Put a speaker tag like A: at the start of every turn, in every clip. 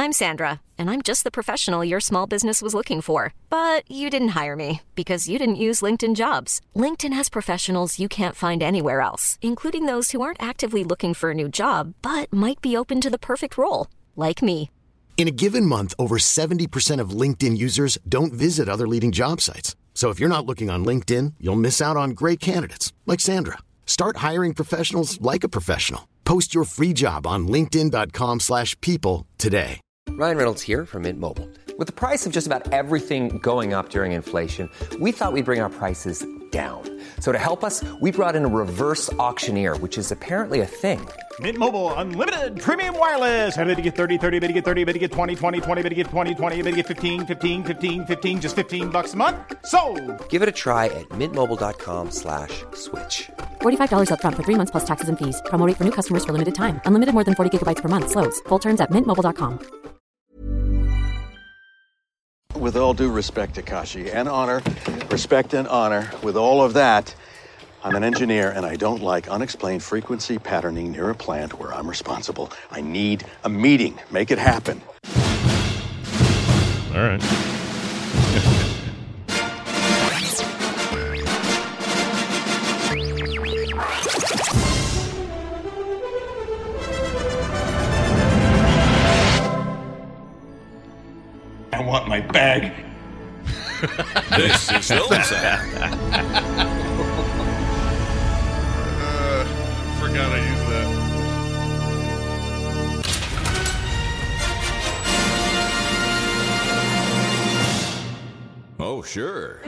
A: I'm Sandra, and I'm just the professional your small business was looking for. But you didn't hire me because you didn't use LinkedIn Jobs. LinkedIn has professionals you can't find anywhere else, including those who aren't actively looking for a new job, but might be open to the perfect role, like me.
B: In a given month, over 70% of LinkedIn users don't visit other leading job sites. So if you're not looking on LinkedIn, you'll miss out on great candidates like Sandra. Start hiring professionals like a professional. Post your free job on linkedin.com/people today.
C: Ryan Reynolds here from Mint Mobile. With the price of just about everything going up during inflation, we thought we'd bring our prices down. So to help us, we brought in a reverse auctioneer, which is apparently a thing.
D: Mint Mobile Unlimited Premium Wireless. How to get 30, 30, bit to get 30, bit to get 20, 20, 20, bit to get 20, 20, bit to get 15, 15, 15, 15, just $15 a month? Sold!
C: Give it a try at mintmobile.com/switch.
E: $45 up front for 3 months plus taxes and fees. Promo rate for new customers for limited time. Unlimited more than 40 gigabytes per month. Slows full terms at mintmobile.com.
F: With all due respect, Takashi, and honor, respect and honor, with all of that, I'm an engineer and I don't like unexplained frequency patterning near a plant where I'm responsible. I need a meeting. Make it happen.
G: All right.
D: I want my bag.
H: This is Film Sack.
G: Forgot I used that.
H: Oh, sure.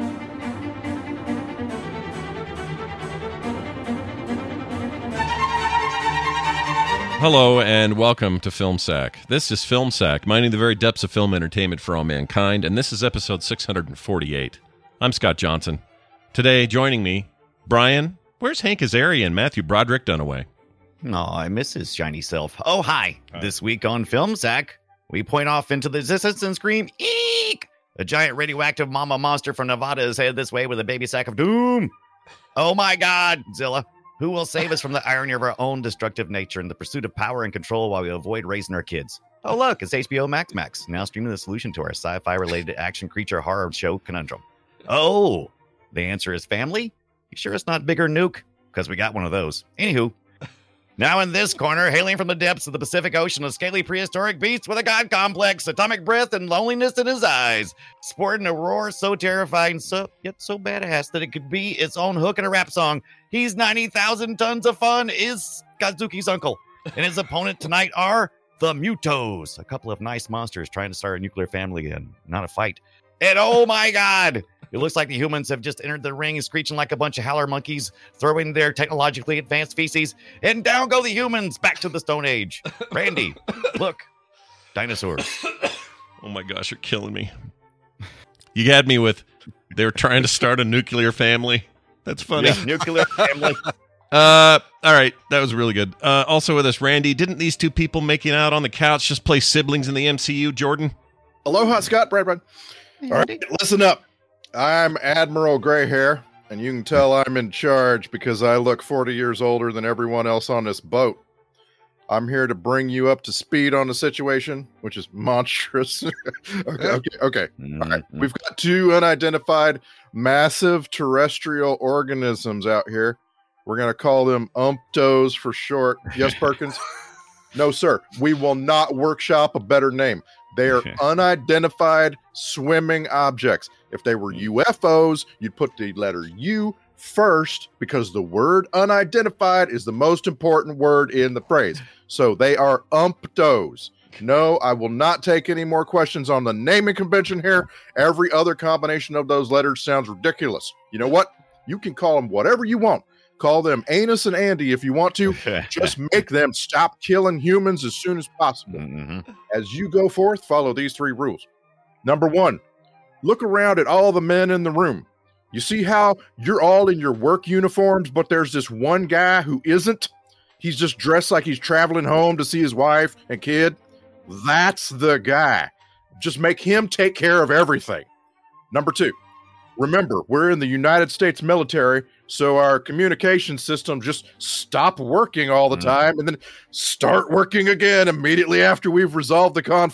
G: Hello and welcome to Film Sack. This is Film Sack, mining the very depths of film entertainment for all mankind, and this is episode 648. I'm Scott Johnson. Today, joining me, Brian. Where's Hank Azaria and Matthew Broderick Dunaway?
I: Oh, I miss his shiny self. Oh, hi. This week on Film Sack, we point off into the distance and scream, eek! A giant radioactive mama monster from Nevada is headed this way with a baby sack of doom. Oh my God, Zilla. Who will save us from the irony of our own destructive nature and the pursuit of power and control while we avoid raising our kids? Oh, look, it's HBO Max, now streaming the solution to our sci-fi-related action creature horror show conundrum. Oh, the answer is family? You sure it's not Bigger Nuke? Because we got one of those. Anywho, now in this corner, hailing from the depths of the Pacific Ocean, a scaly prehistoric beast with a god complex, atomic breath, and loneliness in his eyes, sporting a roar so terrifying, yet so badass that it could be its own hook in a rap song. He's 90,000 tons of fun, is Kazuki's uncle. And his opponent tonight are the Mutos, a couple of nice monsters trying to start a nuclear family again, not a fight. And oh my God, it looks like the humans have just entered the ring, screeching like a bunch of howler monkeys, throwing their technologically advanced feces, and down go the humans back to the Stone Age. Randy, look, dinosaurs.
G: Oh my gosh, you're killing me. You had me with, they were trying to start a nuclear family. That's funny.
I: Yeah, nuclear family.
G: All right, that was really good. Also with us, Randy, didn't these two people making out on the couch just play siblings in the MCU, Jordan?
J: Aloha, Scott, Brad.
I: Hey,
J: all right, listen up. I'm Admiral Greyhair, and you can tell I'm in charge because I look 40 years older than everyone else on this boat. I'm here to bring you up to speed on the situation, which is monstrous. Okay. All right. We've got two unidentified massive terrestrial organisms out here. We're going to call them Umptos for short. Yes, Perkins? No, sir. We will not workshop a better name. They are unidentified swimming objects. If they were UFOs, you'd put the letter U first because the word unidentified is the most important word in the phrase. So they are Umptos. No, I will not take any more questions on the naming convention here. Every other combination of those letters sounds ridiculous. You know what? You can call them whatever you want. Call them Anus and Andy if you want to. Just make them stop killing humans as soon as possible. As you go forth, follow these 3 rules. Number 1, look around at all the men in the room. You see how you're all in your work uniforms, but there's this one guy who isn't? He's just dressed like he's traveling home to see his wife and kid. That's the guy. Just make him take care of everything. Number 2, remember, we're in the United States military, so our communication system just stop working all the time and then start working again immediately after we've resolved the conflict.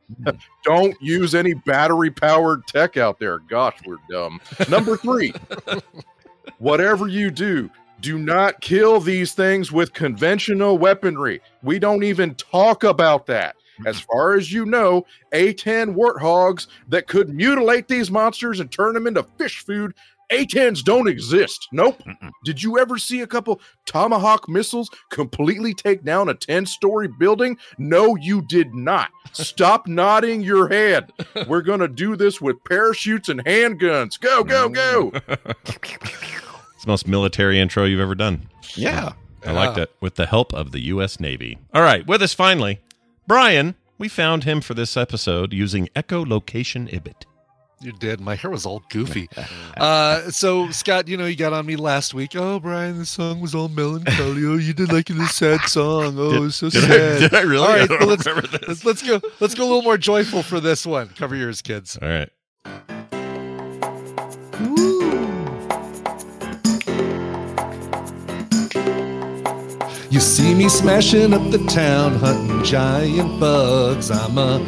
J: Don't use any battery-powered tech out there. Gosh, we're dumb. Number 3, whatever you do, do not kill these things with conventional weaponry. We don't even talk about that. As far as you know, A10 warthogs that could mutilate these monsters and turn them into fish food, A10s don't exist. Nope. Did you ever see a couple Tomahawk missiles completely take down a 10-story building? No, you did not. Stop nodding your head. We're going to do this with parachutes and handguns. Go, go, go.
G: It's the most military intro you've ever done.
I: Yeah.
G: I liked it. With the help of the U.S. Navy. All right, with us finally, Brian. We found him for this episode using echolocation Ibit.
K: You did. My hair was all goofy. So, Scott, you got on me last week. Oh, Brian, the song was all melancholy. Oh, you did like it a sad song. Oh, it's so sad.
G: Did I really?
K: All right,
G: I don't remember this.
K: Let's go a little more joyful for this one. Cover your ears, kids.
G: All right.
K: You see me smashing up the town, hunting giant bugs. I'm a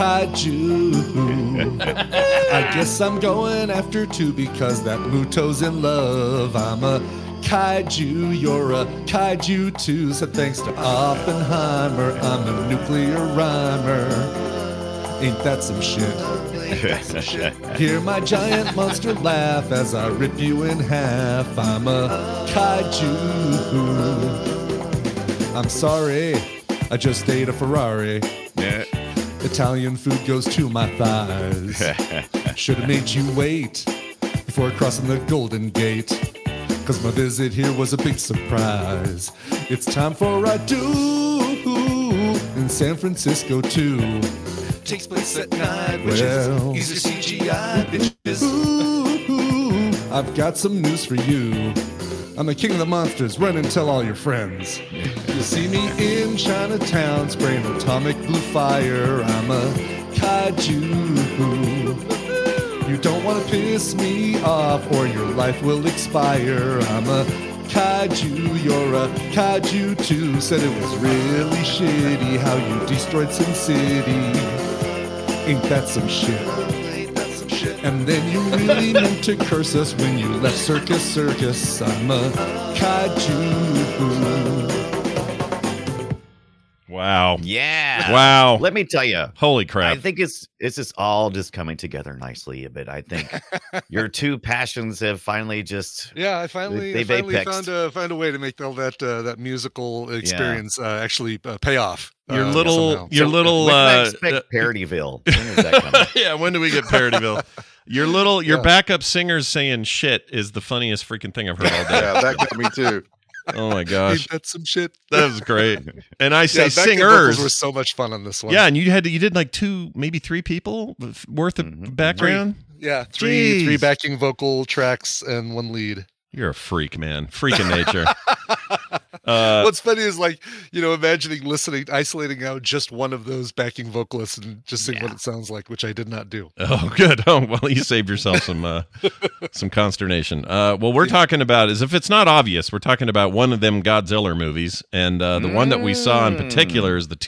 K: kaiju. I guess I'm going after 2 because that Muto's in love. I'm a kaiju, you're a kaiju too. So thanks to Oppenheimer, I'm a nuclear rhymer. Ain't that some shit? Hear my giant monster laugh as I rip you in half. I'm a kaiju. I'm sorry, I just ate a Ferrari.
I: Yeah.
K: Italian food goes to my thighs. Should have made you wait before crossing the Golden Gate, cause my visit here was a big surprise. It's time for a do in San Francisco too. Takes place at night, which is CGI, bitches. I've got some news for you. I'm the king of the monsters. Run and tell all your friends. You see me in Chinatown, spraying atomic blue fire. I'm a kaiju. You don't want to piss me off, or your life will expire. I'm a kaiju. You're a kaiju too. Said it was really shitty how you destroyed Sin City. Ain't that some shit? And then you really meant to curse us when you left Circus. I'm a kaiju.
G: Wow.
I: Yeah.
G: Wow.
I: Let me tell you.
G: Holy crap.
I: I think it's just all just coming together nicely a bit. I think your 2 passions have finally just
K: I finally found a way to make all that musical experience actually pay off.
G: Your little
I: when can I expect Parodyville? When is that coming?
G: Yeah, when do we get Parodyville? Your backup singers saying shit is the funniest freaking thing I've heard all day.
J: Yeah, that got me too.
G: Oh my gosh,
K: that's some shit.
G: That was great. And I say
K: singers were so much fun on this one.
G: Yeah, and you did like 2, maybe 3 people worth of background.
K: 3. Three backing vocal tracks and 1 lead.
G: You're a freak, man. Freak in nature.
K: What's funny is imagining isolating out just one of those backing vocalists and just seeing what it sounds like, which I did not do.
G: Oh, good. Oh, well, you saved yourself some consternation. What we're talking about is, if it's not obvious, we're talking about one of them Godzilla movies, and the one that we saw in particular is the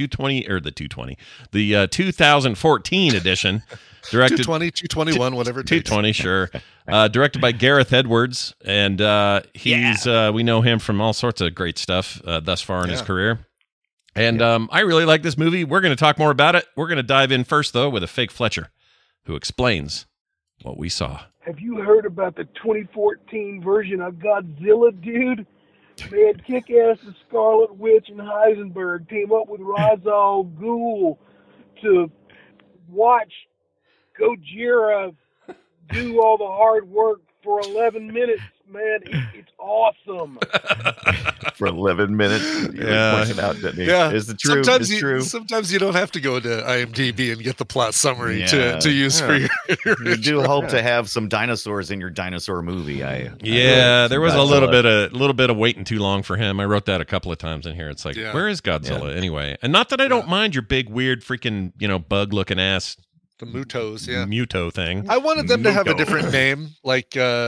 G: 2014 edition. Directed
K: 221, whatever it takes.
G: 220, sure. Directed by Gareth Edwards, and he's we know him from all sorts of great stuff thus far in his career. And I really like this movie. We're going to talk more about it. We're going to dive in first, though, with a fake Fletcher, who explains what we saw.
L: Have you heard about the 2014 version of Godzilla, dude? Man, Kick-Ass, the Scarlet Witch, and Heisenberg team up with Ra's al Ghul to watch Gojira do all the hard work for 11 minutes, man. It's awesome.
I: For 11 minutes. Is it true?
K: Sometimes you don't have to go to IMDb and get the plot summary to use for your
I: You do hope to have some dinosaurs in your dinosaur movie.
G: There was a little bit of waiting too long for him. I wrote that a couple of times in here. It's like, where is Godzilla anyway? And not that I don't mind your big, weird, freaking, bug looking ass.
K: The Mutos,
G: Muto thing.
K: I wanted them to have a different name, like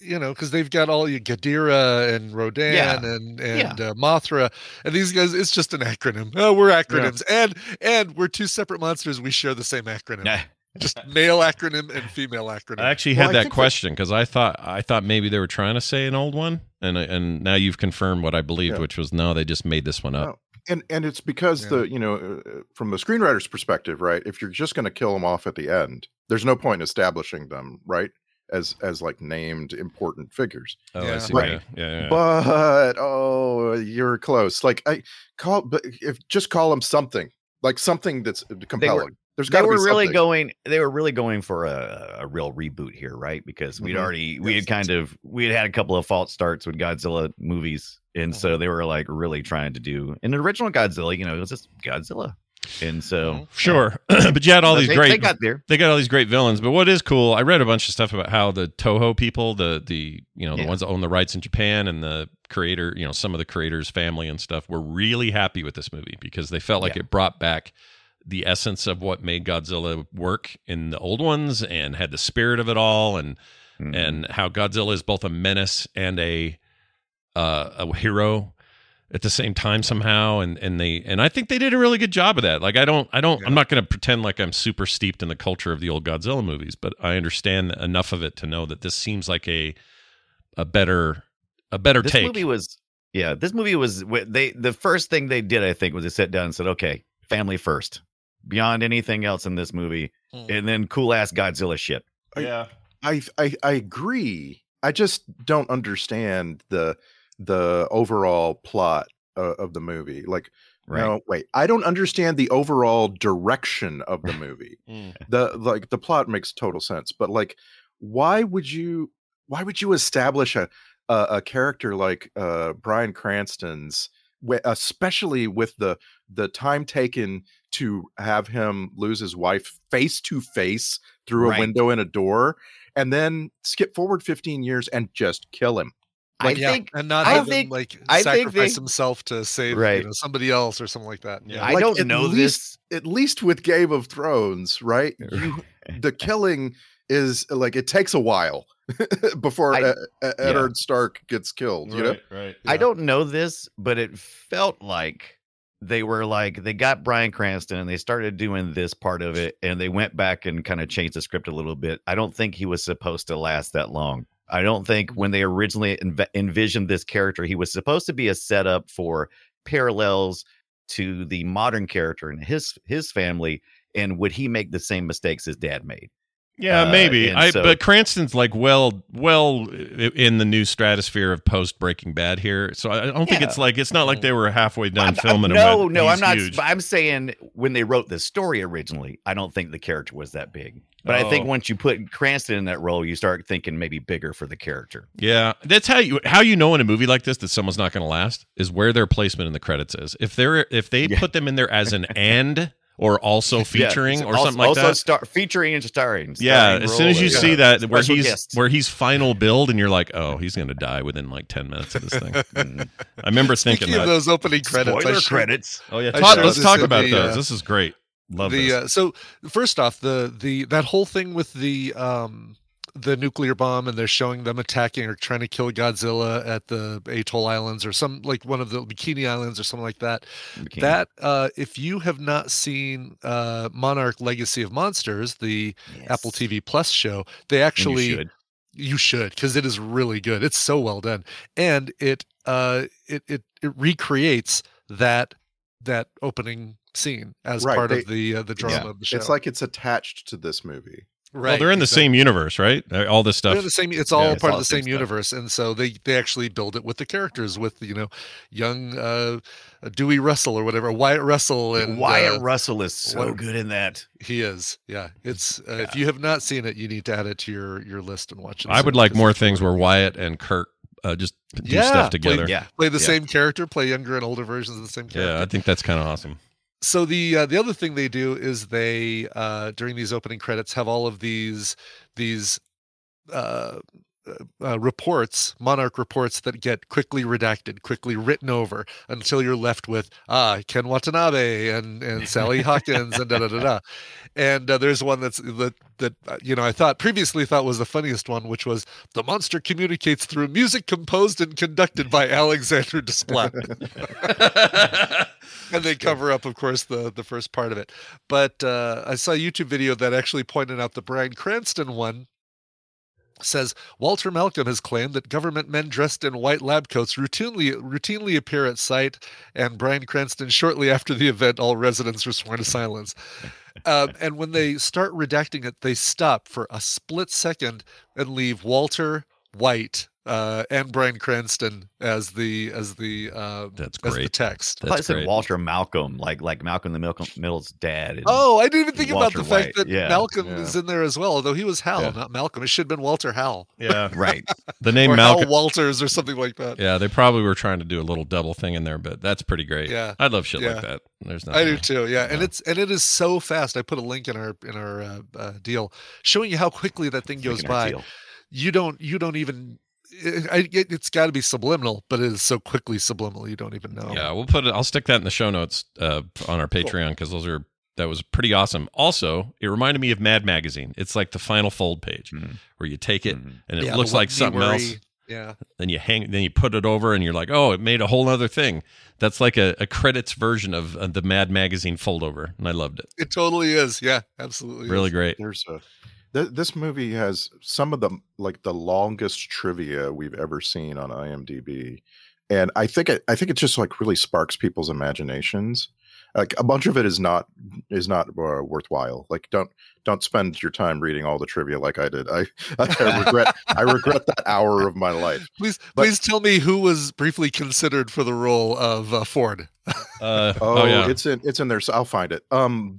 K: because they've got all Ghidorah and Rodan and Mothra, and these guys, it's just an acronym. Oh, we're acronyms, and we're two separate monsters. We share the same acronym. Just male acronym and female acronym.
G: I actually had that question because I thought maybe they were trying to say an old one, and now you've confirmed what I believed, which was no, they just made this one up.
J: And it's because from the screenwriter's perspective, right? If you're just going to kill them off at the end, there's no point in establishing them, right? As like named important figures.
G: Oh, I see.
J: Right.
G: Yeah.
J: But you're close. Like call them something, like something that's compelling. There's got to be something.
I: They were really going for a real reboot here, right? Because we had had a couple of false starts with Godzilla movies, and so they were like really trying to do an original Godzilla. It was just Godzilla, and so
G: sure. But you had all these great.
I: They got there.
G: They got all these great villains. But what is cool? I read a bunch of stuff about how the Toho people, the ones that own the rights in Japan, and the creator, some of the creators' family and stuff, were really happy with this movie because they felt like it brought back the essence of what made Godzilla work in the old ones and had the spirit of it all, and how Godzilla is both a menace and a hero at the same time somehow, and I think they did a really good job of that. Like I'm not going to pretend like I'm super steeped in the culture of the old Godzilla movies, but I understand enough of it to know that this seems like a better take.
I: This movie was the first thing they did, I think, was they sat down and said, okay, family first. Beyond anything else in this movie, and then cool ass Godzilla shit.
J: I agree. I just don't understand the overall plot of the movie. Like, no, wait, I don't understand the overall direction of the movie. The plot makes total sense, but like, why would you establish a character like Bryan Cranston's, especially with the time taken to have him lose his wife face to face through a window in a door, and then skip forward 15 years and just kill him.
K: Like, sacrifice himself to save somebody else or something like that.
I: Yeah. I don't know this.
J: At least with Game of Thrones, right? The killing is like, it takes a while before Eddard Stark gets killed. Right.
G: Yeah.
I: I don't know this, but it felt like they got Bryan Cranston and they started doing this part of it, and they went back and kind of changed the script a little bit. I don't think he was supposed to last that long. I don't think when they originally envisioned this character, he was supposed to be a setup for parallels to the modern character and his family. And would he make the same mistakes his dad made?
G: Yeah, maybe. But Cranston's like well in the new stratosphere of post Breaking Bad here, so I don't think it's not like they were halfway done filming.
I: I'm not. Huge. I'm saying when they wrote this story originally, I don't think the character was that big. But I think once you put Cranston in that role, you start thinking maybe bigger for the character.
G: Yeah, that's how you know in a movie like this that someone's not going to last is where their placement in the credits is. If they put them in there as an and. Or also featuring, or something like that.
I: Featuring and starring.
G: Yeah, as soon as you see that where he's final build, and you're like, oh, he's going to die within like 10 minutes of this thing. I remember thinking that.
K: Of those opening credits,
I: spoiler credits.
G: Oh yeah, let's talk about those. This is great. Love this.
K: So first off, that whole thing with the nuclear bomb, and they're showing them attacking or trying to kill Godzilla at the Atoll Islands or some like one of the Bikini Islands or something like that. That if you have not seen Monarch Legacy of Monsters, the Apple TV Plus show, they actually you should, because it is really good. It's so well done, and it recreates that opening scene as part of the drama of the show.
J: It's like it's attached to this movie.
G: Right, well, they're in the same universe, right? All this stuff.
K: They're in the same. It's all part of the same universe, and so they actually build it with the characters, with young Dewey Russell or whatever, Wyatt Russell, and
I: Wyatt Russell is so good in that.
K: He is, yeah. It's if you have not seen it, you need to add it to your list and watch it.
G: I would like more things where Wyatt and Kirk just do stuff together.
K: Play the same character, play younger and older versions of the same character.
G: Yeah, I think that's kind of awesome.
K: So the other thing they do is they during these opening credits have all of these reports, Monarch reports that get quickly redacted, quickly written over until you're left with Ken Watanabe and Sally Hawkins and da da da da. And there's one that I previously thought was the funniest one, which was the monster communicates through music composed and conducted by Alexander Desplat. And they cover up, of course, the first part of it. But I saw a YouTube video that actually pointed out the Bryan Cranston one. Says Walter Malcolm has claimed that government men dressed in white lab coats routinely appear at site, and Bryan Cranston shortly after the event, all residents were sworn to silence. And when they start redacting it, they stop for a split second and leave Walter White and Bryan Cranston as the
G: that's great.
K: as the text.
I: I thought it said Walter Malcolm, like Malcolm in the Middle's dad.
K: I didn't even think about the fact
I: White.
K: that Malcolm is in there as well, although he was Hal, not Malcolm. It should have been Walter Hal.
G: Yeah,
I: right.
G: The name
K: or
G: Malcolm
K: Hal Walters or something like that.
G: Yeah, they probably were trying to do a little double thing in there, but that's pretty great.
K: Yeah,
G: I love shit like that. There's
K: I do too. Yeah, and it is so fast. I put a link in our deal showing you how quickly that thing goes by. You don't even. It's got to be subliminal, but it is so quickly subliminal you don't even know.
G: Yeah, we'll put it. I'll stick that in the show notes on our Patreon because that was pretty awesome. Also, it reminded me of Mad Magazine. It's like the final fold page where you take it and it looks like something else.
K: Yeah.
G: Then you put it over and you're like, oh, it made a whole other thing. That's like a credits version of the Mad Magazine fold over, and I loved it.
K: It totally is. Yeah, absolutely.
G: Really great.
J: This movie has some of the longest trivia we've ever seen on IMDb, and I think it just really sparks people's imaginations. Like a bunch of it is not worthwhile. Like don't spend your time reading all the trivia like I did. I regret that hour of my life.
K: Please tell me who was briefly considered for the role of Ford.
G: Yeah.
J: It's in there, so I'll find it.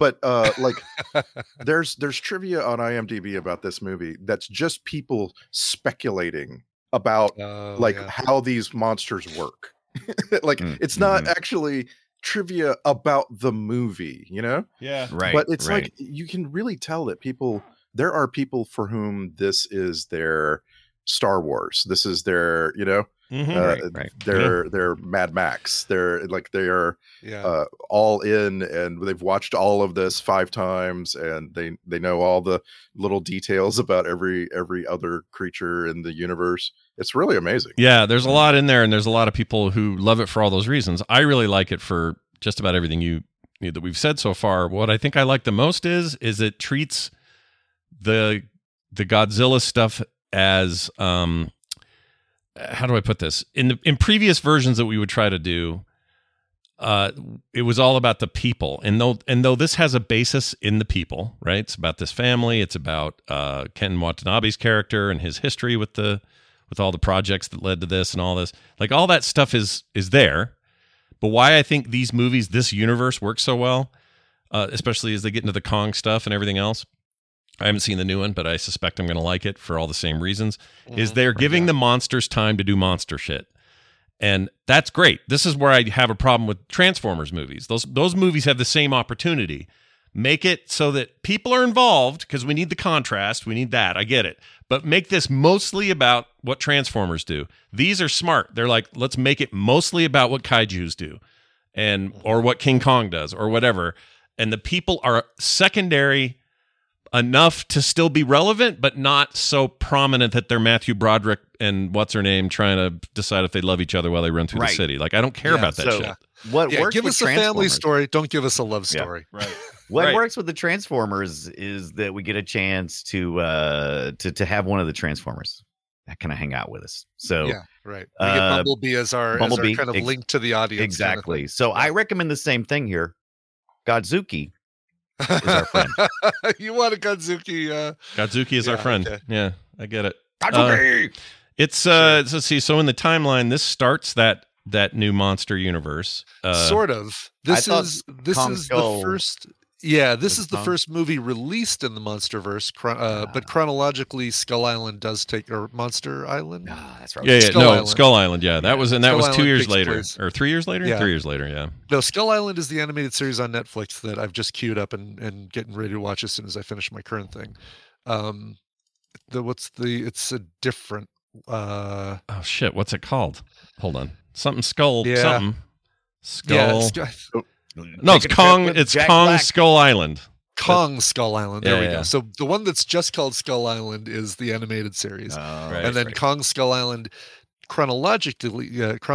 J: There's trivia on IMDb about this movie that's just people speculating about how these monsters work. It's not actually trivia about the movie,
G: Yeah,
I: right.
J: But it's like you can really tell that there are people for whom this is their Star Wars. This is their, their Mad Max. They are all in, and they've watched all of this 5 times, and they know all the little details about every other creature in the universe. It's really amazing.
G: Yeah, there's a lot in there, and there's a lot of people who love it for all those reasons. I really like it for just about everything that we've said so far. What I think I like the most is it treats the Godzilla stuff as how do I put this? In previous versions that we would try to do, it was all about the people, and though this has a basis in the people, right? It's about this family. It's about Ken Watanabe's character and his history with all the projects that led to this and all this. Like all that stuff is there. But why I think these movies, this universe works so well, especially as they get into the Kong stuff and everything else. I haven't seen the new one, but I suspect I'm going to like it for all the same reasons, is they're giving the monsters time to do monster shit. And that's great. This is where I have a problem with Transformers movies. Those movies have the same opportunity. Make it so that people are involved because we need the contrast. We need that. I get it. But make this mostly about what Transformers do. These are smart. They're like, let's make it mostly about what kaijus do or what King Kong does or whatever. And the people are secondary enough to still be relevant, but not so prominent that they're Matthew Broderick and what's her name trying to decide if they love each other while they run through the city. Like, I don't care about that shit.
I: What works
K: give
I: with
K: us a family story. Don't give us a love story.
I: Yeah. Right. What works with the Transformers is that we get a chance to have one of the Transformers that kind of hang out with us. So
K: yeah, right. We get Bumblebee as our kind of link to the audience.
I: Exactly.
K: Kind of
I: so I recommend the same thing here. Godzuki is our friend.
K: You want a Godzuki?
G: Godzuki is our friend. Okay. Yeah, I get it.
I: Godzuki.
G: It's let's see. So in the timeline, this starts that new monster universe.
K: Sort of. This is the first. Yeah, this is the first movie released in the MonsterVerse, but chronologically, Skull Island does take, or Monster Island.
I: That's right.
G: Yeah,
K: Skull
G: Skull Island. Yeah, that was
K: Skull
G: 2
K: Island
G: years
K: takes
G: later,
K: place.
G: or 3 years later.
K: Yeah.
G: 3 years later. Yeah.
K: No, Skull Island is the animated series on Netflix that I've just queued up and getting ready to watch as soon as I finish my current thing. it's a different.
G: Oh shit! What's it called? Hold on. Something skull.
K: Yeah.
G: Something skull.
K: Yeah,
G: No, it's Kong. It's Kong
I: Black.
G: Skull Island.
K: Kong Skull Island. There
G: Yeah,
K: we
G: yeah.
K: go. So the one that's just called Skull Island is the animated series,
G: Right.
K: and then Kong Skull Island chronologically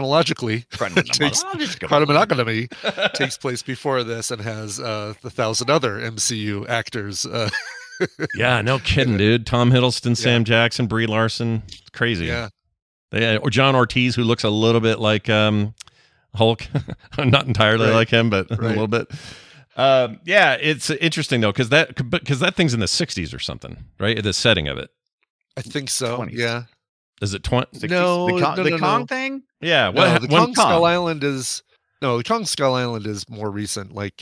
K: chronologically takes place before this and has 1,000 other MCU actors.
G: Yeah, no kidding, dude. Tom Hiddleston, Sam Jackson, Brie Larson. It's crazy.
K: Yeah.
G: Or John Ortiz, who looks a little bit like Hulk. Not entirely like him, but a little bit. Yeah, it's interesting though, because that thing's in the 60s or something, right? The setting of it.
K: I think so.
I: 20s.
K: Yeah.
G: Is it 20?
K: No,
I: the Kong thing?
G: Yeah.
K: No, the Kong Skull
G: Kong?
K: Island is the Kong Skull Island is more recent, like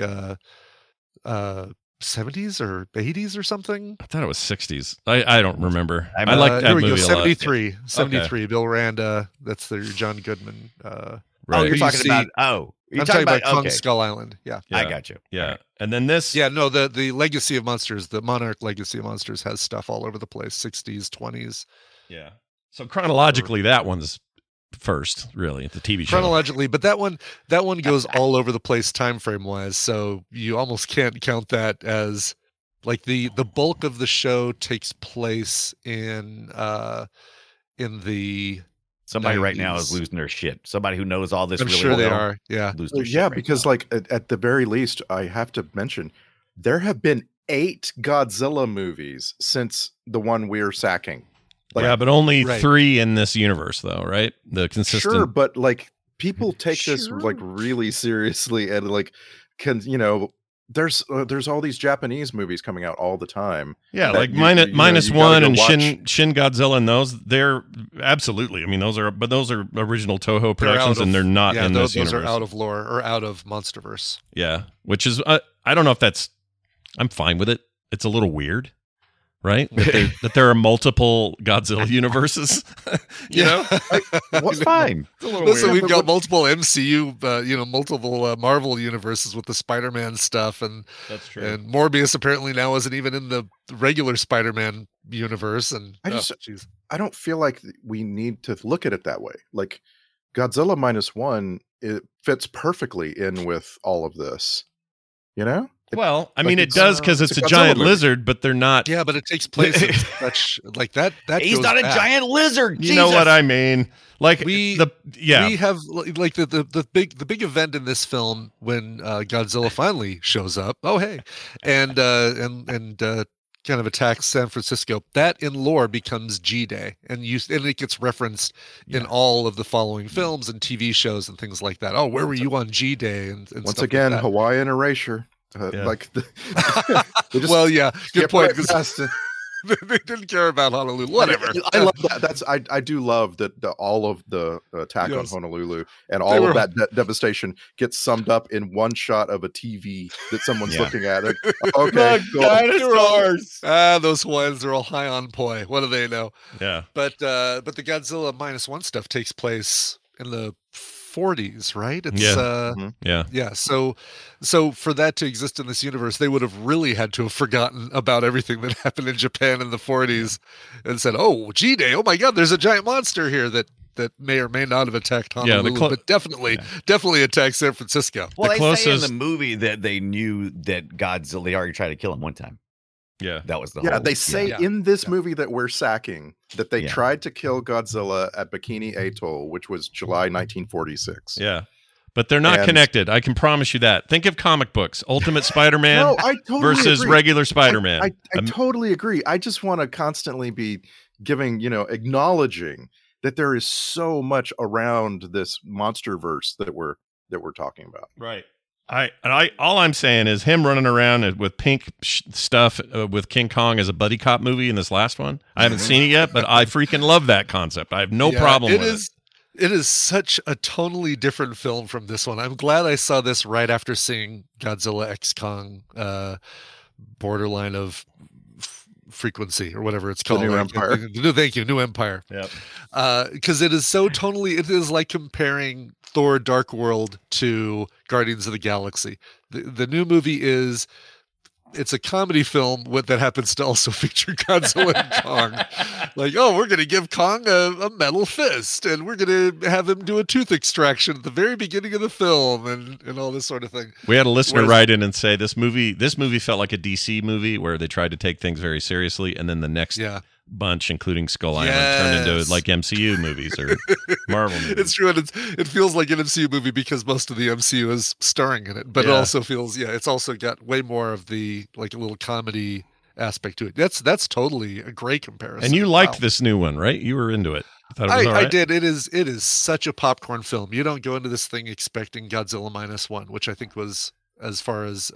K: 70s or 80s or something.
G: I thought it was 60s. I don't remember. I
I: I'm,
G: like that
K: Here we
G: movie
K: go.
G: a lot.
K: 73. 73. Bill Randa. That's the John Goodman.
I: Oh,
G: Right.
I: you're talking
K: see-
I: about. Oh, you're
K: I'm talking about Kong
I: okay.
K: Skull Island. Yeah.
G: Yeah.
I: I got you.
G: Yeah. And then this.
K: Yeah, no, the Legacy of Monsters, the Monarch Legacy of Monsters has stuff all over the place, 60s, 20s.
G: Yeah. So chronologically, that one's first, really, the TV show.
K: Chronologically, but that one goes all over the place time frame wise, so you almost can't count that as like the bulk of the show takes place in the
I: Somebody right now
K: 90s.
I: is losing their shit. Somebody who knows all this
K: I'm
I: really
K: sure they
I: well
K: are. Yeah.
I: lose their shit
J: Yeah,
I: right
J: because
I: now.
J: like at the very least, I have to mention there have been 8 Godzilla movies since the one we're sacking.
G: Yeah, but only
K: Right.
G: 3 in this universe, though, right? The consistent.
J: Sure, but like people take this like really seriously, and like there's all these Japanese movies coming out all the time.
G: Yeah,
J: that
G: like
J: you gotta
G: minus
J: go
G: one and
J: watch.
G: Shin Godzilla and those, they're absolutely. I mean, those are original Toho productions, and they're not in this
K: those
G: universe.
K: are out of lore or out of Monsterverse.
G: Yeah, which is I don't know if that's. I'm fine with it. It's a little weird, right? That there are multiple Godzilla universes. you know,
I: What's fine?
G: it's a little
K: Listen,
G: weird.
K: we've got multiple MCU, multiple Marvel universes with the Spider-Man stuff, and
G: That's true.
K: And Morbius apparently now isn't even in the regular Spider-Man universe. And
J: I don't feel like we need to look at it that way. Like Godzilla -1, it fits perfectly in with all of this. You know?
G: Well, I
J: Like
G: mean, it
J: it's,
G: does because it's a
J: Godzilla
G: giant
J: movie.
G: lizard, but they're not.
K: Yeah, but it takes place in such like that.
I: He's
K: goes
I: not a
K: back.
I: giant lizard.
G: You know what I mean? Like
K: We have like the big event in this film when Godzilla finally shows up. Oh hey, and kind of attacks San Francisco. That in lore becomes G-Day, and it gets referenced in all of the following films and TV shows and things like that. Oh, where were you on G-Day? And
J: Once
K: stuff
J: again,
K: like that.
J: Hawaiian erasure. Like, they just
K: well, yeah, good
J: skip
K: point.
J: right
K: 'Cause
J: past it.
K: they didn't care about Honolulu. Whatever.
J: I love that. I do love that all of the attack on
K: Yes.
J: Honolulu and
K: They
J: all
K: were-
J: of that devastation gets summed up in one shot of a TV that someone's
I: Yeah.
J: looking at. Like, okay, cool.
K: Those Hawaiians are all high on poi. What do they know?
G: Yeah.
K: But the Godzilla -1 stuff takes place in the 40s, right? It's
G: Yeah. Yeah.
K: yeah. So for that to exist in this universe, they would have really had to have forgotten about everything that happened in Japan in the 40s and said, "Oh, G-Day! Oh my God, there's a giant monster here that may or may not have attacked Honolulu, but definitely attacked San Francisco."
I: Well,
G: The
I: they say in
G: closest-
I: the movie that they knew that Godzilla, they already tried to kill him one time.
G: Yeah.
I: That was the
J: Yeah,
I: whole,
J: they say in this movie that we're sacking that they
I: Yeah.
J: tried to kill Godzilla at Bikini Atoll, which was July 1946.
G: Yeah. But they're not
J: And-
G: connected. I can promise you that. Think of comic books. Ultimate Spider-Man
J: No, I totally
G: versus
J: agree.
G: regular Spider-Man.
J: I totally agree. I just want to constantly be giving, acknowledging that there is so much around this monster verse that we're talking about.
G: Right. All I'm saying is him running around with pink stuff with King Kong as a buddy cop movie in this last one. I haven't seen it yet, but I freaking love that concept. I have no problem with it.
K: It is such a totally different film from this one. I'm glad I saw this right after seeing Godzilla X Kong, Borderline of Frequency or whatever it's called.
J: New Empire.
K: Thank you, New Empire.
G: Yep.
K: Because it is so totally. It is like comparing Thor: Dark World to Guardians of the Galaxy. The new movie is it's a comedy film that happens to also feature Godzilla and Kong. Like, oh, we're going to give Kong a metal fist, and we're going to have him do a tooth extraction at the very beginning of the film, and all this sort of thing.
G: We had a listener write in and say this movie felt like a DC movie where they tried to take things very seriously, and then the next bunch, including Skull Island, turned into like MCU movies or Marvel movies.
K: It's true, and it feels like an MCU movie because most of the MCU is starring in it, but it also feels it's also got way more of the like a little comedy aspect to it. That's totally a great comparison.
G: And you liked this new one, right? You were into it. I thought it was all right.
K: I did. It is such a popcorn film. You don't go into this thing expecting Godzilla -1, which I think was, as far as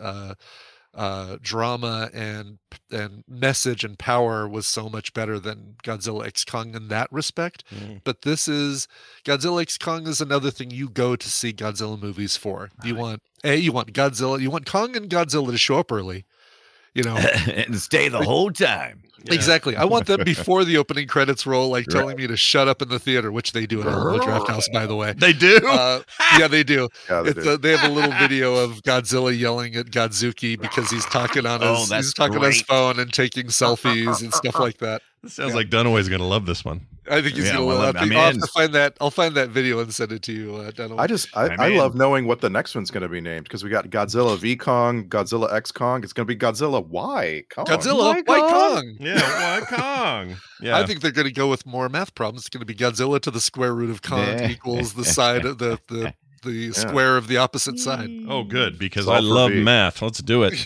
K: drama and message and power, was so much better than Godzilla X Kong in that respect. But this is Godzilla X Kong is another thing you go to see Godzilla movies for. You want Godzilla, you want Kong and Godzilla to show up early,
I: and stay the whole time.
K: Exactly. I want them before the opening credits roll, like telling me to shut up in the theater, which they do at Alamo Draft House, by the way.
G: They do?
K: Yeah, they do.
J: Yeah,
K: they have a little video of Godzilla yelling at Godzuki because he's talking on his phone and taking selfies and stuff like that.
G: This sounds like Dunaway's going to love this one.
K: I think he's going to love it. I'll find that video and send it to you, Dunaway.
J: I love knowing what the next one's going to be named, because we got Godzilla V Kong, Godzilla X Kong. It's going to be Godzilla Y Kong.
K: Godzilla Y Kong.
G: Yeah, Y Kong. Yeah.
K: I think they're going to go with more math problems. It's going to be Godzilla to the square root of Kong equals the side of the square of the opposite side.
G: Oh, good, because I love math. Let's do it.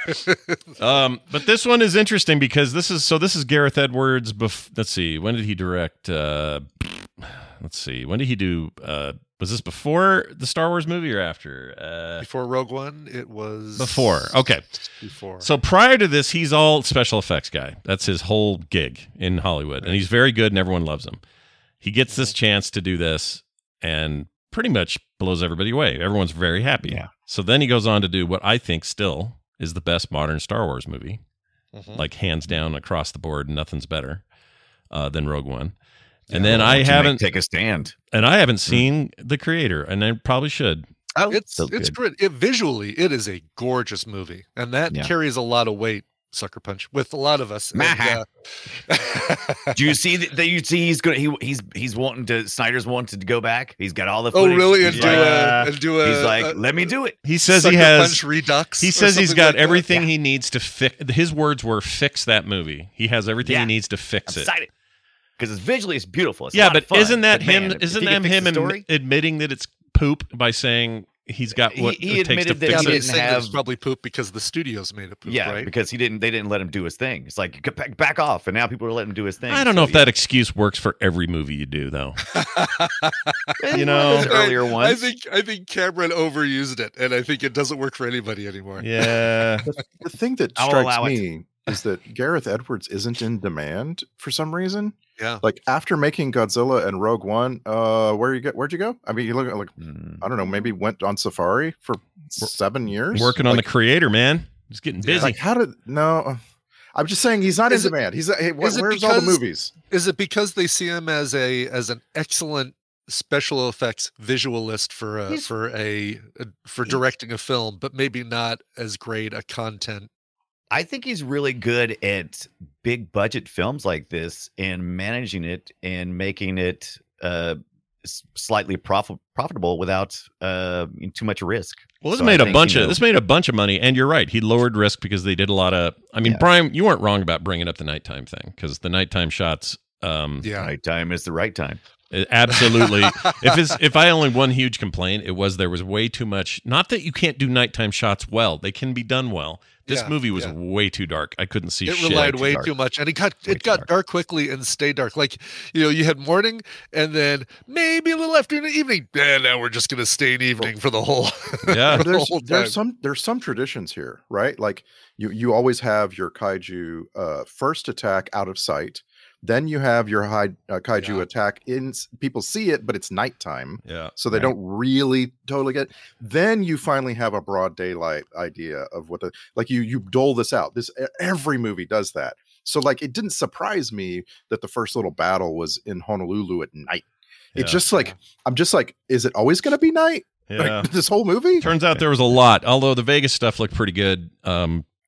G: But this one is interesting because this is Gareth Edwards. Let's see, when did he direct? Let's see, when did he do? Was this before the Star Wars movie or after?
K: Before Rogue One, it was
G: before. Okay,
K: before.
G: So prior to this, he's all special effects guy. That's his whole gig in Hollywood, and he's very good, and everyone loves him. He gets this chance to do this, and pretty much blows everybody away. Everyone's very happy.
I: Yeah.
G: So then he goes on to do what I think still is the best modern Star Wars movie, like hands down across the board. Nothing's better than Rogue One. And then I haven't
I: take a stand,
G: and I haven't seen The Creator, and I probably should.
K: Oh, it's great. Visually, it is a gorgeous movie, and that carries a lot of weight. Sucker Punch with a lot of us. And,
I: do you see that? You see, he's wanting to. Snyder's wanting to go back. He's got all the.
K: Oh,
I: footage.
K: really? And do a.
I: He's like, let me do it.
G: He says
K: Sucker
G: he has
K: Punch Redux.
G: He says he's got everything he needs to fix. His words were, "Fix that movie." He has everything he needs to fix it.
I: Because it's beautiful. It's
G: but isn't that him? Isn't that him admitting that it's poop by saying? He's got what
I: he
G: it takes to
I: admitted that
G: fix
I: he
G: it.
I: didn't have.
K: It's probably poop because the studios made it poop.
I: Yeah,
K: right?
I: because they didn't let him do his thing. It's like back off, and now people are letting him do his thing.
G: I don't know if that excuse works for every movie you do, though.
I: Earlier ones.
K: I think Cameron overused it, and I think it doesn't work for anybody anymore.
G: Yeah.
J: The thing that strikes me is that Gareth Edwards isn't in demand for some reason.
K: Yeah.
J: Like after making Godzilla and Rogue One, where'd you go? I mean, you look like I don't know, maybe went on safari for 7 years.
G: Working on The Creator, man. He's getting busy.
J: Like I'm just saying he's not in demand. Where's all the movies?
K: Is it because they see him as an excellent special effects visualist for directing a film, but maybe not as great a content?
I: I think he's really good at big budget films like this and managing it and making it slightly profitable without too much risk.
G: Well, this made a bunch of money, and you're right. He lowered risk because they did a lot of. I mean, Brian, you weren't wrong about bringing up the nighttime thing because the nighttime shots.
I: Nighttime is the right time.
G: Absolutely. If I only one huge complaint, it was there was way too much. Not that you can't do nighttime shots well; they can be done well. This movie was way too dark. I couldn't see.
K: It
G: shit.
K: relied way too much, and it got dark quickly and stayed dark. Like you had morning, and then maybe a little afternoon, evening. And now we're just going to stay in evening for the whole.
G: Yeah,
J: there's some traditions here, right? Like you always have your kaiju first attack out of sight. Then you have your kaiju attack in people see it, but it's nighttime.
G: Yeah.
J: So they don't really totally get it. Then you finally have a broad daylight idea of what you dole this out. Every movie does that. So like it didn't surprise me that the first little battle was in Honolulu at night. It's just like I'm just like, is it always gonna be night?
G: Yeah.
J: Like, this whole movie?
G: Turns out there was a lot, although the Vegas stuff looked pretty good.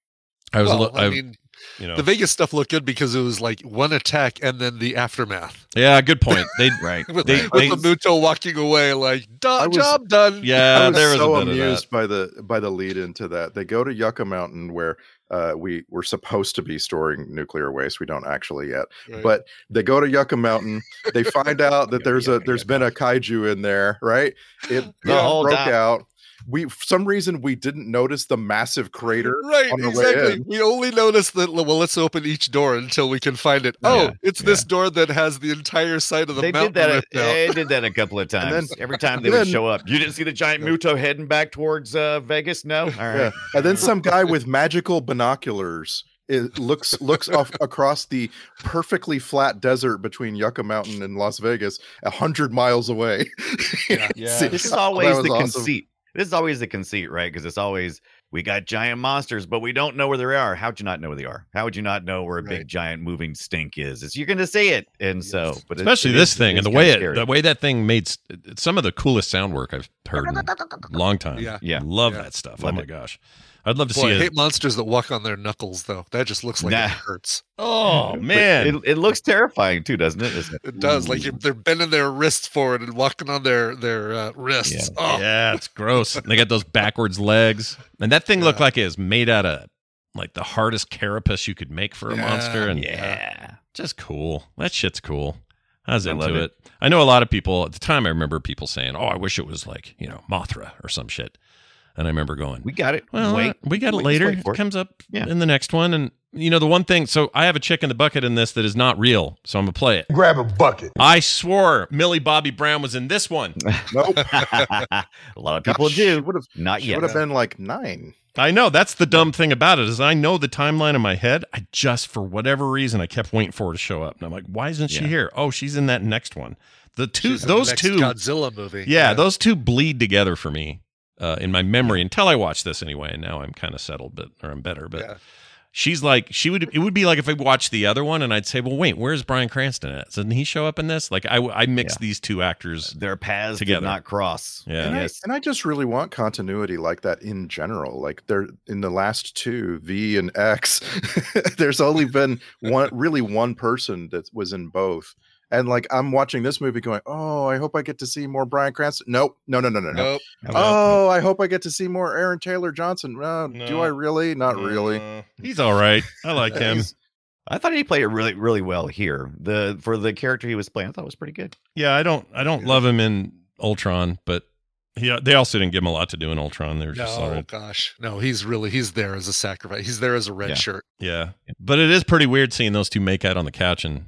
K: I mean,
G: you know,
K: the Vegas stuff looked good because it was like one attack and then the aftermath.
G: Yeah, good point. They
K: with the Muto walking away like job done.
G: Yeah,
J: I was
G: there was
J: so
G: a bit
J: amused
G: of that.
J: by the lead into that. They go to Yucca Mountain where we're supposed to be storing nuclear waste. We don't actually yet, but they go to Yucca Mountain. They find out that there's been a kaiju in there. Right? It broke out. For some reason we didn't notice the massive crater.
K: Right,
J: on the
K: exactly.
J: way in.
K: We only noticed that. Well, let's open each door until we can find it. It's this door that has the entire side of the mountain.
I: They did that a couple of times. Every time they would show up, you didn't see the giant Muto heading back towards Vegas. No, all right.
J: Yeah. And then some guy with magical binoculars looks off across the perfectly flat desert between Yucca Mountain and Las Vegas, 100 miles away.
I: This is always the conceit. This is always the conceit, right? Because it's always, we got giant monsters, but we don't know where they are. How'd you not know where they are? How would you not know where a big giant moving stink is? You're going to see it, and so. But
G: especially this thing and the way that thing made some of the coolest sound work I've heard in a long time.
K: Yeah.
G: Love that stuff. Oh my gosh, I'd love to see
K: I
G: it.
K: hate monsters that walk on their knuckles, though. That just looks like it hurts.
G: Oh man,
I: it looks terrifying too, doesn't it?
K: It does. Like they're bending their wrists forward and walking on their wrists.
G: Yeah, it's gross. And they got those backwards legs, and that thing looked like it was made out of like the hardest carapace you could make for a monster. And just cool. That shit's cool. I was into it. I know a lot of people at the time. I remember people saying, "Oh, I wish it was like Mothra or some shit." And I remember going,
I: "We got it.
G: Well, we got it later. It comes up in the next one." And the one thing. So I have a chick in the bucket in this that is not real. So I'm gonna play it.
M: Grab a bucket.
G: I swore Millie Bobby Brown was in this one.
J: Nope.
I: A lot of people do. Not yet.
J: Would have been like 9.
G: I know. That's the dumb thing about it is I know the timeline in my head. I just, for whatever reason, I kept waiting for her to show up. And I'm like, why isn't she here? Oh, she's in that next one. Those two
K: Godzilla movie.
G: Yeah, those two bleed together for me in my memory until I watched this anyway. And now I'm kind of settled, I'm better. But she's like, it would be like if I watched the other one and I'd say, well, wait, where's Bryan Cranston at? Didn't he show up in this? Like I mixed these two actors.
I: Their paths
G: together.
I: did not cross.
G: Yeah.
J: And I just really want continuity like that in general. Like they're in the last two, V and X, there's only been one person that was in both. And like I'm watching this movie going, oh, I hope I get to see more Bryan Cranston. Nope. No. Oh, I hope I get to see more Aaron Taylor Johnson. Do I really? Not really.
G: He's all right. I like him.
I: I thought he played it really, really well here. For the character he was playing, I thought it was pretty good.
G: Yeah, I don't love him in Ultron, but they also didn't give him a lot to do in Ultron. They were just
K: gosh. No, he's there as a sacrifice. He's there as a red shirt.
G: Yeah. But it is pretty weird seeing those two make out on the couch and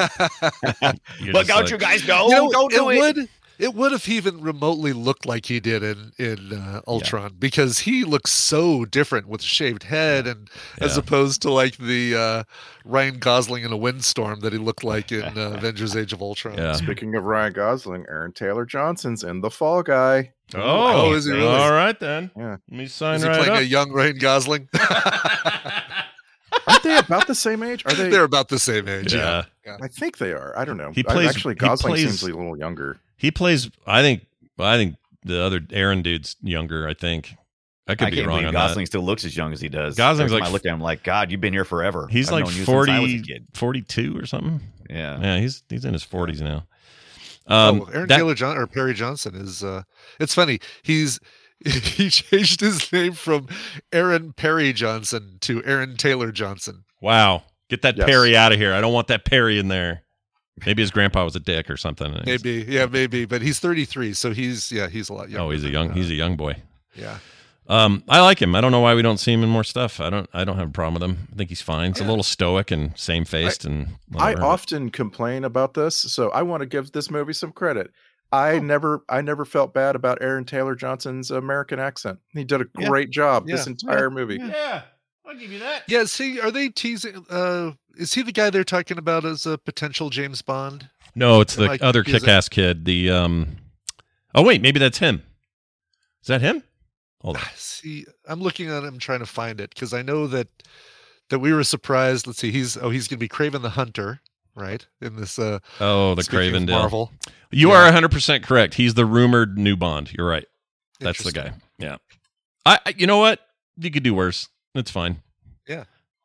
I: but don't you guys know? Don't do it.
K: It would have even remotely looked like he did in Ultron because he looks so different with a shaved head and as opposed to like the Ryan Gosling in a windstorm that he looked like in Avengers: Age of Ultron.
G: Yeah.
J: Speaking of Ryan Gosling, Aaron Taylor Johnson's in The Fall Guy.
G: Oh,
K: is he really?
G: All right then.
J: Yeah.
G: Let me sign
K: is he
G: right
K: playing
G: up.
K: a young Ryan Gosling?
J: Aren't they about the same age? Are they?
K: They're about the same age. Yeah.
J: I think they are. I don't know.
G: He plays.
J: Gosling seems a little younger.
G: He plays. I think the other Aaron dude's younger. I think. I could be wrong on
I: Gosling
G: that.
I: still looks as young as he does.
G: Gosling's
I: I looked at him like, God, you've been here forever.
G: He's
I: I've
G: like
I: known you
G: 40,
I: since I was a kid.
G: 42 or something.
I: Yeah.
G: He's in his 40s now.
K: Aaron Taylor or Perry Johnson is. It's funny. He changed his name from Aaron Perry Johnson to Aaron Taylor Johnson.
G: Wow. Get that Perry out of here. I don't want that Perry in there. Maybe his grandpa was a dick or something.
K: Maybe. But he's 33, so he's a lot younger.
G: Oh, he's a young boy.
K: Yeah.
G: I like him. I don't know why we don't see him in more stuff. I don't have a problem with him. I think he's fine. He's a little stoic and same-faced and whatever.
J: I often complain about this, so I want to give this movie some credit. I never felt bad about Aaron Taylor Johnson's American accent. He did a great job this entire movie.
G: Yeah. I'll give you that.
K: Yeah, see, are they teasing is he the guy they're talking about as a potential James Bond?
G: No, it's the other kick-ass kid. The oh wait, maybe that's him. Is that him? Hold on.
K: See, I'm looking at him trying to find it because I know that we were surprised. Let's see, he's going to be Kraven the Hunter, right? In this
G: the Kraven deal.
K: Marvel.
G: You are 100% correct. He's the rumored new Bond. You're right. That's the guy. Yeah. I you know what? You could do worse. It's fine.
K: Yeah.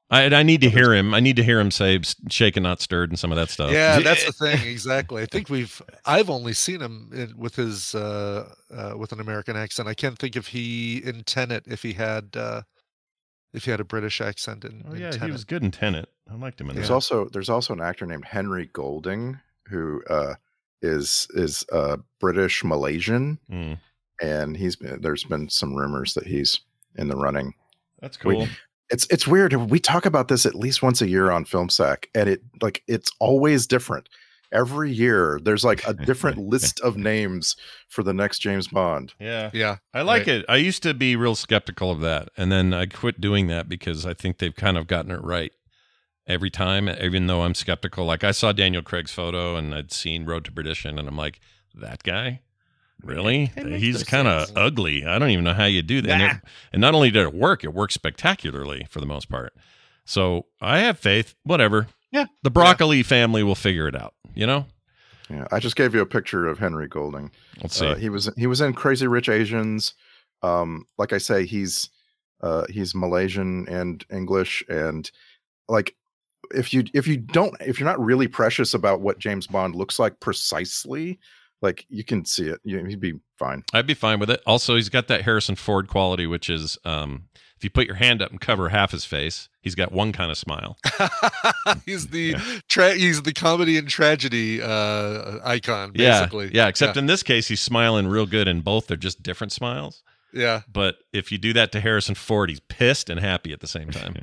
G: I need to hear him. I need to hear him say "shaken, not stirred" and some of that stuff.
K: Yeah, that's the thing. Exactly. I think I've only seen him with his with an American accent. I can't think if he in Tenet if he had a British accent in.
G: Oh yeah,
K: in Tenet.
G: he was good in Tenet. I liked him in
J: There's also an actor named Henry Golding who is British Malaysian, and there's been some rumors that he's in the running.
G: That's cool.
J: It's weird. We talk about this at least once a year on Film Sack, and it's always different. Every year there's like a different list of names for the next James Bond.
G: Yeah. I like it. I used to be real skeptical of that, and then I quit doing that because I think they've kind of gotten it right every time, even though I'm skeptical. Like I saw Daniel Craig's photo and I'd seen Road to Perdition, and I'm like, that guy? Really? He's kind of ugly. I don't even know how you do that. And not only did it work spectacularly for the most part. So I have faith. Whatever.
I: Yeah.
G: The Broccoli family will figure it out, you know?
J: Yeah. I just gave you a picture of Henry Golding.
G: Let's see.
J: He was in Crazy Rich Asians. Like I say, he's Malaysian and English, and like if you're not really precious about what James Bond looks like precisely, like you can see it, he'd be fine.
G: I'd be fine with it. Also, he's got that Harrison Ford quality, which is if you put your hand up and cover half his face, he's got one kind of smile.
K: He's the comedy and tragedy icon, basically.
G: Yeah. Except in this case, he's smiling real good, and both they're just different smiles.
K: Yeah.
G: But if you do that to Harrison Ford, he's pissed and happy at the same time.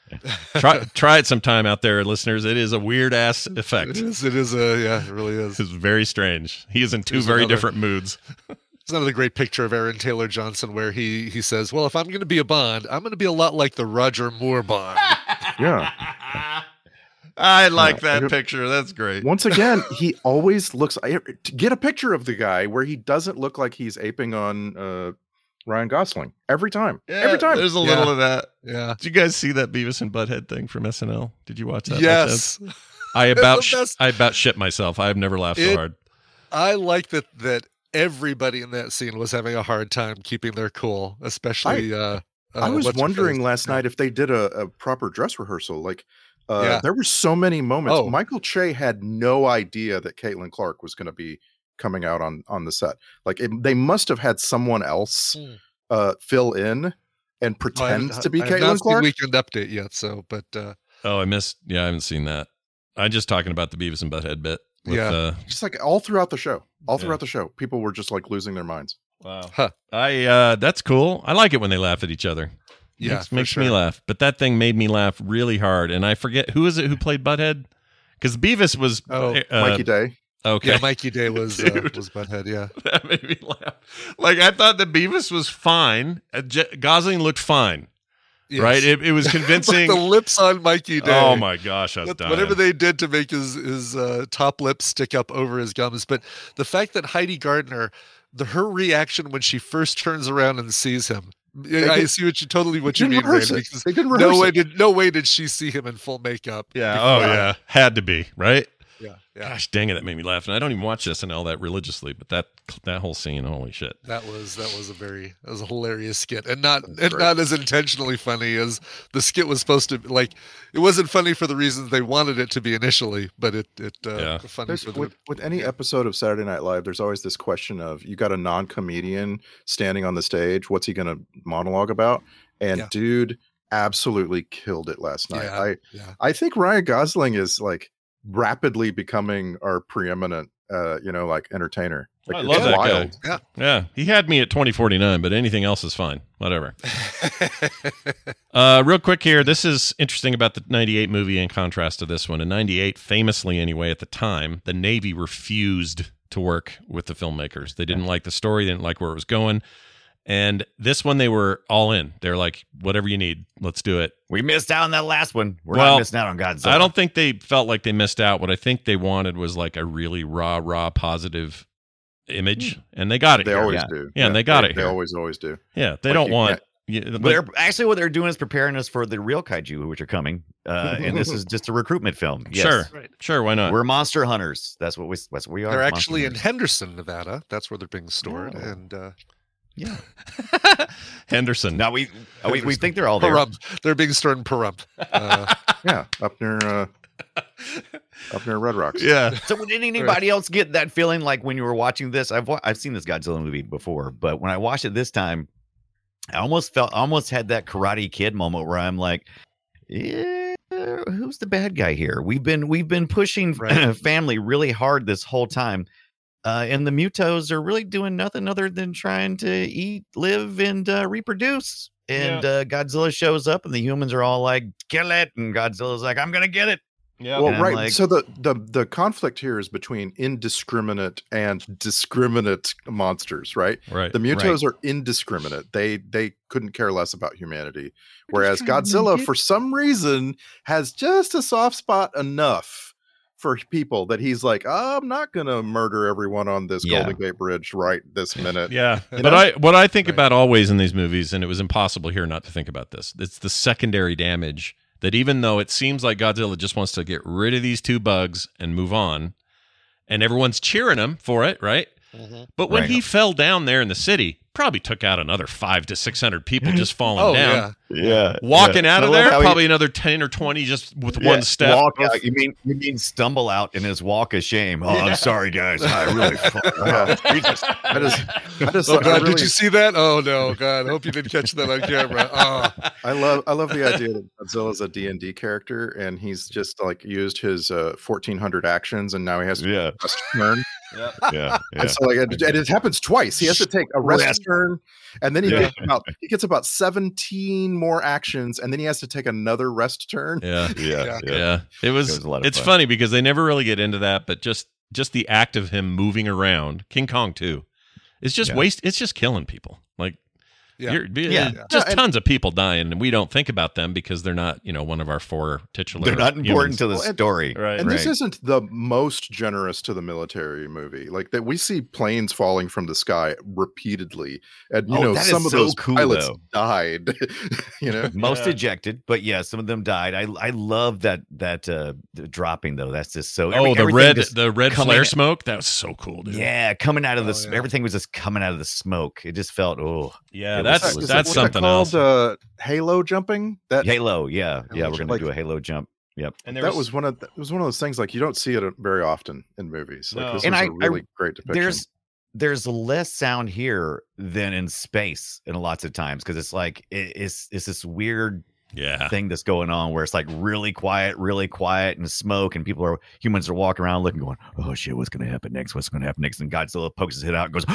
G: Try it sometime out there, listeners. It is a weird ass effect.
K: It really is.
G: It's very strange. He is in two very different moods.
K: It's another great picture of Aaron Taylor Johnson where he says, well, if I'm going to be a Bond, I'm going to be a lot like the Roger Moore Bond.
J: Yeah.
G: I like that picture. That's great.
J: Once again, he always looks. Get a picture of the guy where he doesn't look like he's aping on Ryan Gosling every time.
G: Yeah,
J: every time.
G: There's a little of that.
K: Yeah.
G: Did you guys see that Beavis and Butthead thing from SNL? Did you watch that?
K: Yes.
G: I about shit myself. I've never laughed so hard.
K: I like that everybody in that scene was having a hard time keeping their cool, especially.
J: I was wondering last night if they did a proper dress rehearsal. Like, there were so many moments. Michael Che had no idea that Caitlin Clark was going to be coming out on the set. Like, they must have had someone else fill in and pretend to be Caitlin Clark.
K: Weekend Update yet, so but.
G: I missed. Yeah, I haven't seen that. I'm just talking about the Beavis and Butthead bit.
J: Just like all throughout the show. The show, people were just like losing their minds.
G: Wow. That's cool. I like it when they laugh at each other.
K: Yeah,
G: makes me laugh. But that thing made me laugh really hard, and I forget who is it who played Butthead, because Beavis was
J: Mikey Day.
G: Okay,
K: yeah, Mikey Day was Butthead. Yeah,
G: that made me laugh. Like I thought that Beavis was fine. Gosling looked fine. Yes. Right, it was convincing.
K: But the lips on Mikey Day.
G: Oh my gosh, I was dying.
K: Whatever they did to make his top lip stick up over his gums, but the fact that Heidi Gardner, her reaction when she first turns around and sees him, I see what you mean, Randy, because
J: they didn't rehearse
K: no way did she see him in full makeup.
G: Yeah, had to be, right?
K: Yeah.
G: Gosh dang it, that made me laugh. And I don't even watch this and all that religiously, but that whole scene, holy shit.
K: That was a hilarious skit, and not as intentionally funny as the skit was supposed to. Like, it wasn't funny for the reasons they wanted it to be initially, but it funny
J: with any episode of Saturday Night Live. There's always this question of, you got a non-comedian standing on the stage, what's he going to monologue about? And dude absolutely killed it last night. I think Ryan Gosling is like rapidly becoming our preeminent like entertainer. Like,
G: I love that
J: wild
G: guy. Yeah, he had me at 2049, but anything else is fine. Whatever. Real quick here, this is interesting about the 98 movie in contrast to this one. In 98, famously anyway at the time, the Navy refused to work with the filmmakers. They didn't like the story, they didn't like where it was going. And this one, they were all in. They're like, whatever you need, let's do it.
I: We missed out on that last one. We're not missing out on Godzilla.
G: I don't think they felt like they missed out. What I think they wanted was like a really raw, positive image. And they got it.
J: They always do.
G: Yeah, and they got it here.
J: They always do.
G: Yeah, they don't want...
I: what they're doing is preparing us for the real kaiju, which are coming. And this is just a recruitment film. Yes.
G: Sure, why not?
I: We're monster hunters. That's what we are.
K: They're actually in Henderson, Nevada. That's where they're being stored. And
I: Yeah.
G: Henderson.
I: Now we think they're all there.
K: Pahrump. They're being stored in Pahrump.
J: Yeah, up near Red Rocks.
G: Yeah.
I: So did anybody else get that feeling like when you were watching this? I've seen this Godzilla movie before, but when I watched it this time, I almost had that Karate Kid moment where I'm like, yeah, who's the bad guy here? We've been pushing family really hard this whole time. And the Mutos are really doing nothing other than trying to eat, live, and reproduce. And Godzilla shows up, and the humans are all like, "Kill it!" And Godzilla's like, "I'm gonna get it."
G: Yeah.
J: Well, right.
I: Like,
J: so the conflict here is between indiscriminate and discriminate monsters, right?
G: Right.
J: The Mutos are indiscriminate. They couldn't care less about humanity, whereas Godzilla, for some reason, has just a soft spot enough for people that he's like, I'm not gonna murder everyone on this Golden Gate Bridge right this minute.
G: Yeah. But what I think about always in these movies, and it was impossible here not to think about this, it's the secondary damage that even though it seems like Godzilla just wants to get rid of these two bugs and move on, and everyone's cheering him for it, right? Mm-hmm. But when he fell down there in the city, probably took out another 500 to 600 people just falling down.
I: Yeah.
G: Walking out of there, probably another 10 or 20 just with one step.
I: Walk out. You mean stumble out in his walk of shame. Oh, I'm sorry, guys. I really
K: did you see that? Oh no, God. Hope you didn't catch that on camera. Oh.
J: I love the idea that Godzilla's a D&D character, and he's just like used his 1400 actions, and now he has to turn.
I: Yeah.
J: And so and it happens twice. He has to take a rest turn, and then he gets about 17 more actions, and then he has to take another rest turn.
G: Yeah. It's funny because they never really get into that, but just the act of him moving around, King Kong too, is just it's just killing people. Like tons of people dying, and we don't think about them because they're not, one of our four titular.
I: They're not important
G: humans.
I: to the story,
J: right? And this isn't the most generous to the military movie. Like that, we see planes falling from the sky repeatedly, and some of those pilots died.
I: Most ejected, but some of them died. I love that dropping though. That's just so.
G: The red flare smoke. That was so cool, dude.
I: Yeah, coming out of this, everything was just coming out of the smoke. It just felt
G: that's something else.
J: Halo jumping. That
I: Halo, we're gonna do a Halo jump. Yep,
J: and that was one of those things like you don't see it very often in movies. Like this was a really great depiction.
I: There's less sound here than in space, and lots of times because it's like it's this weird thing that's going on where it's like really quiet and smoke, and humans are walking around looking, going, oh shit, what's gonna happen next? And Godzilla pokes his head out and goes,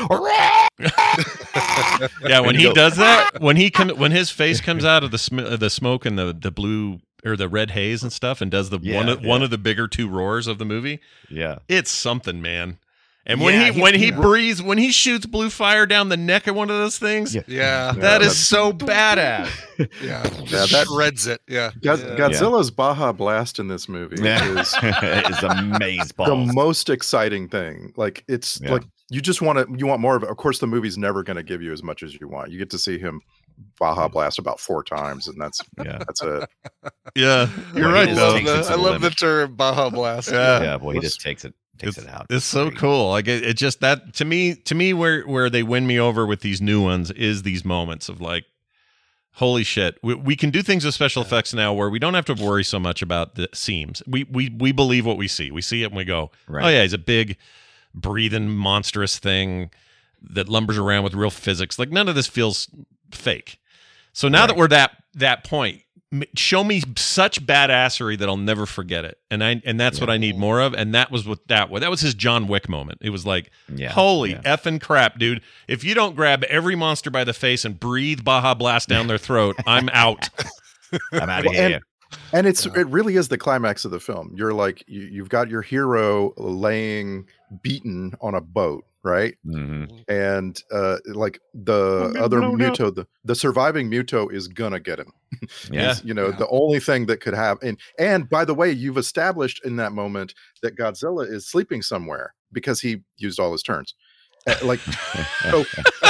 G: when he does that, when his face comes out of the smoke and the blue or the red haze and stuff, and does one of the bigger two roars of the movie, it's something, man. And when he breathes, when he shoots blue fire down the neck of one of those things, that is so badass.
K: That shreds it. Yeah,
J: Godzilla's Baja Blast in this movie is
I: amazing.
J: The most exciting thing. Like it's like you want more of it. Of course, the movie's never going to give you as much as you want. You get to see him Baja Blast about 4 times, and that's it.
G: Yeah, you're right.
K: I love the term Baja Blast.
I: Boy, he just takes it out.
G: It's so cool. Like it just that to me where they win me over with these new ones is these moments of like, holy shit, we can do things with special effects now where we don't have to worry so much about the seams. We believe what we see. We see it and we go, oh yeah, he's a big breathing monstrous thing that lumbers around with real physics. Like none of this feels fake. So now that we're that point, show me such badassery that I'll never forget it, and that's what I need more of. And that was what that was his John Wick moment. It was like, holy effing crap, dude! If you don't grab every monster by the face and breathe Baja Blast down their throat, I'm out.
I: I'm out of here.
J: And it really is the climax of the film. You're like you've got your hero laying beaten on a boat, right? Mm-hmm. And like the other Muto, the surviving Muto is gonna get him. The only thing that could happen. And by the way, you've established in that moment that Godzilla is sleeping somewhere because he used all his turns. So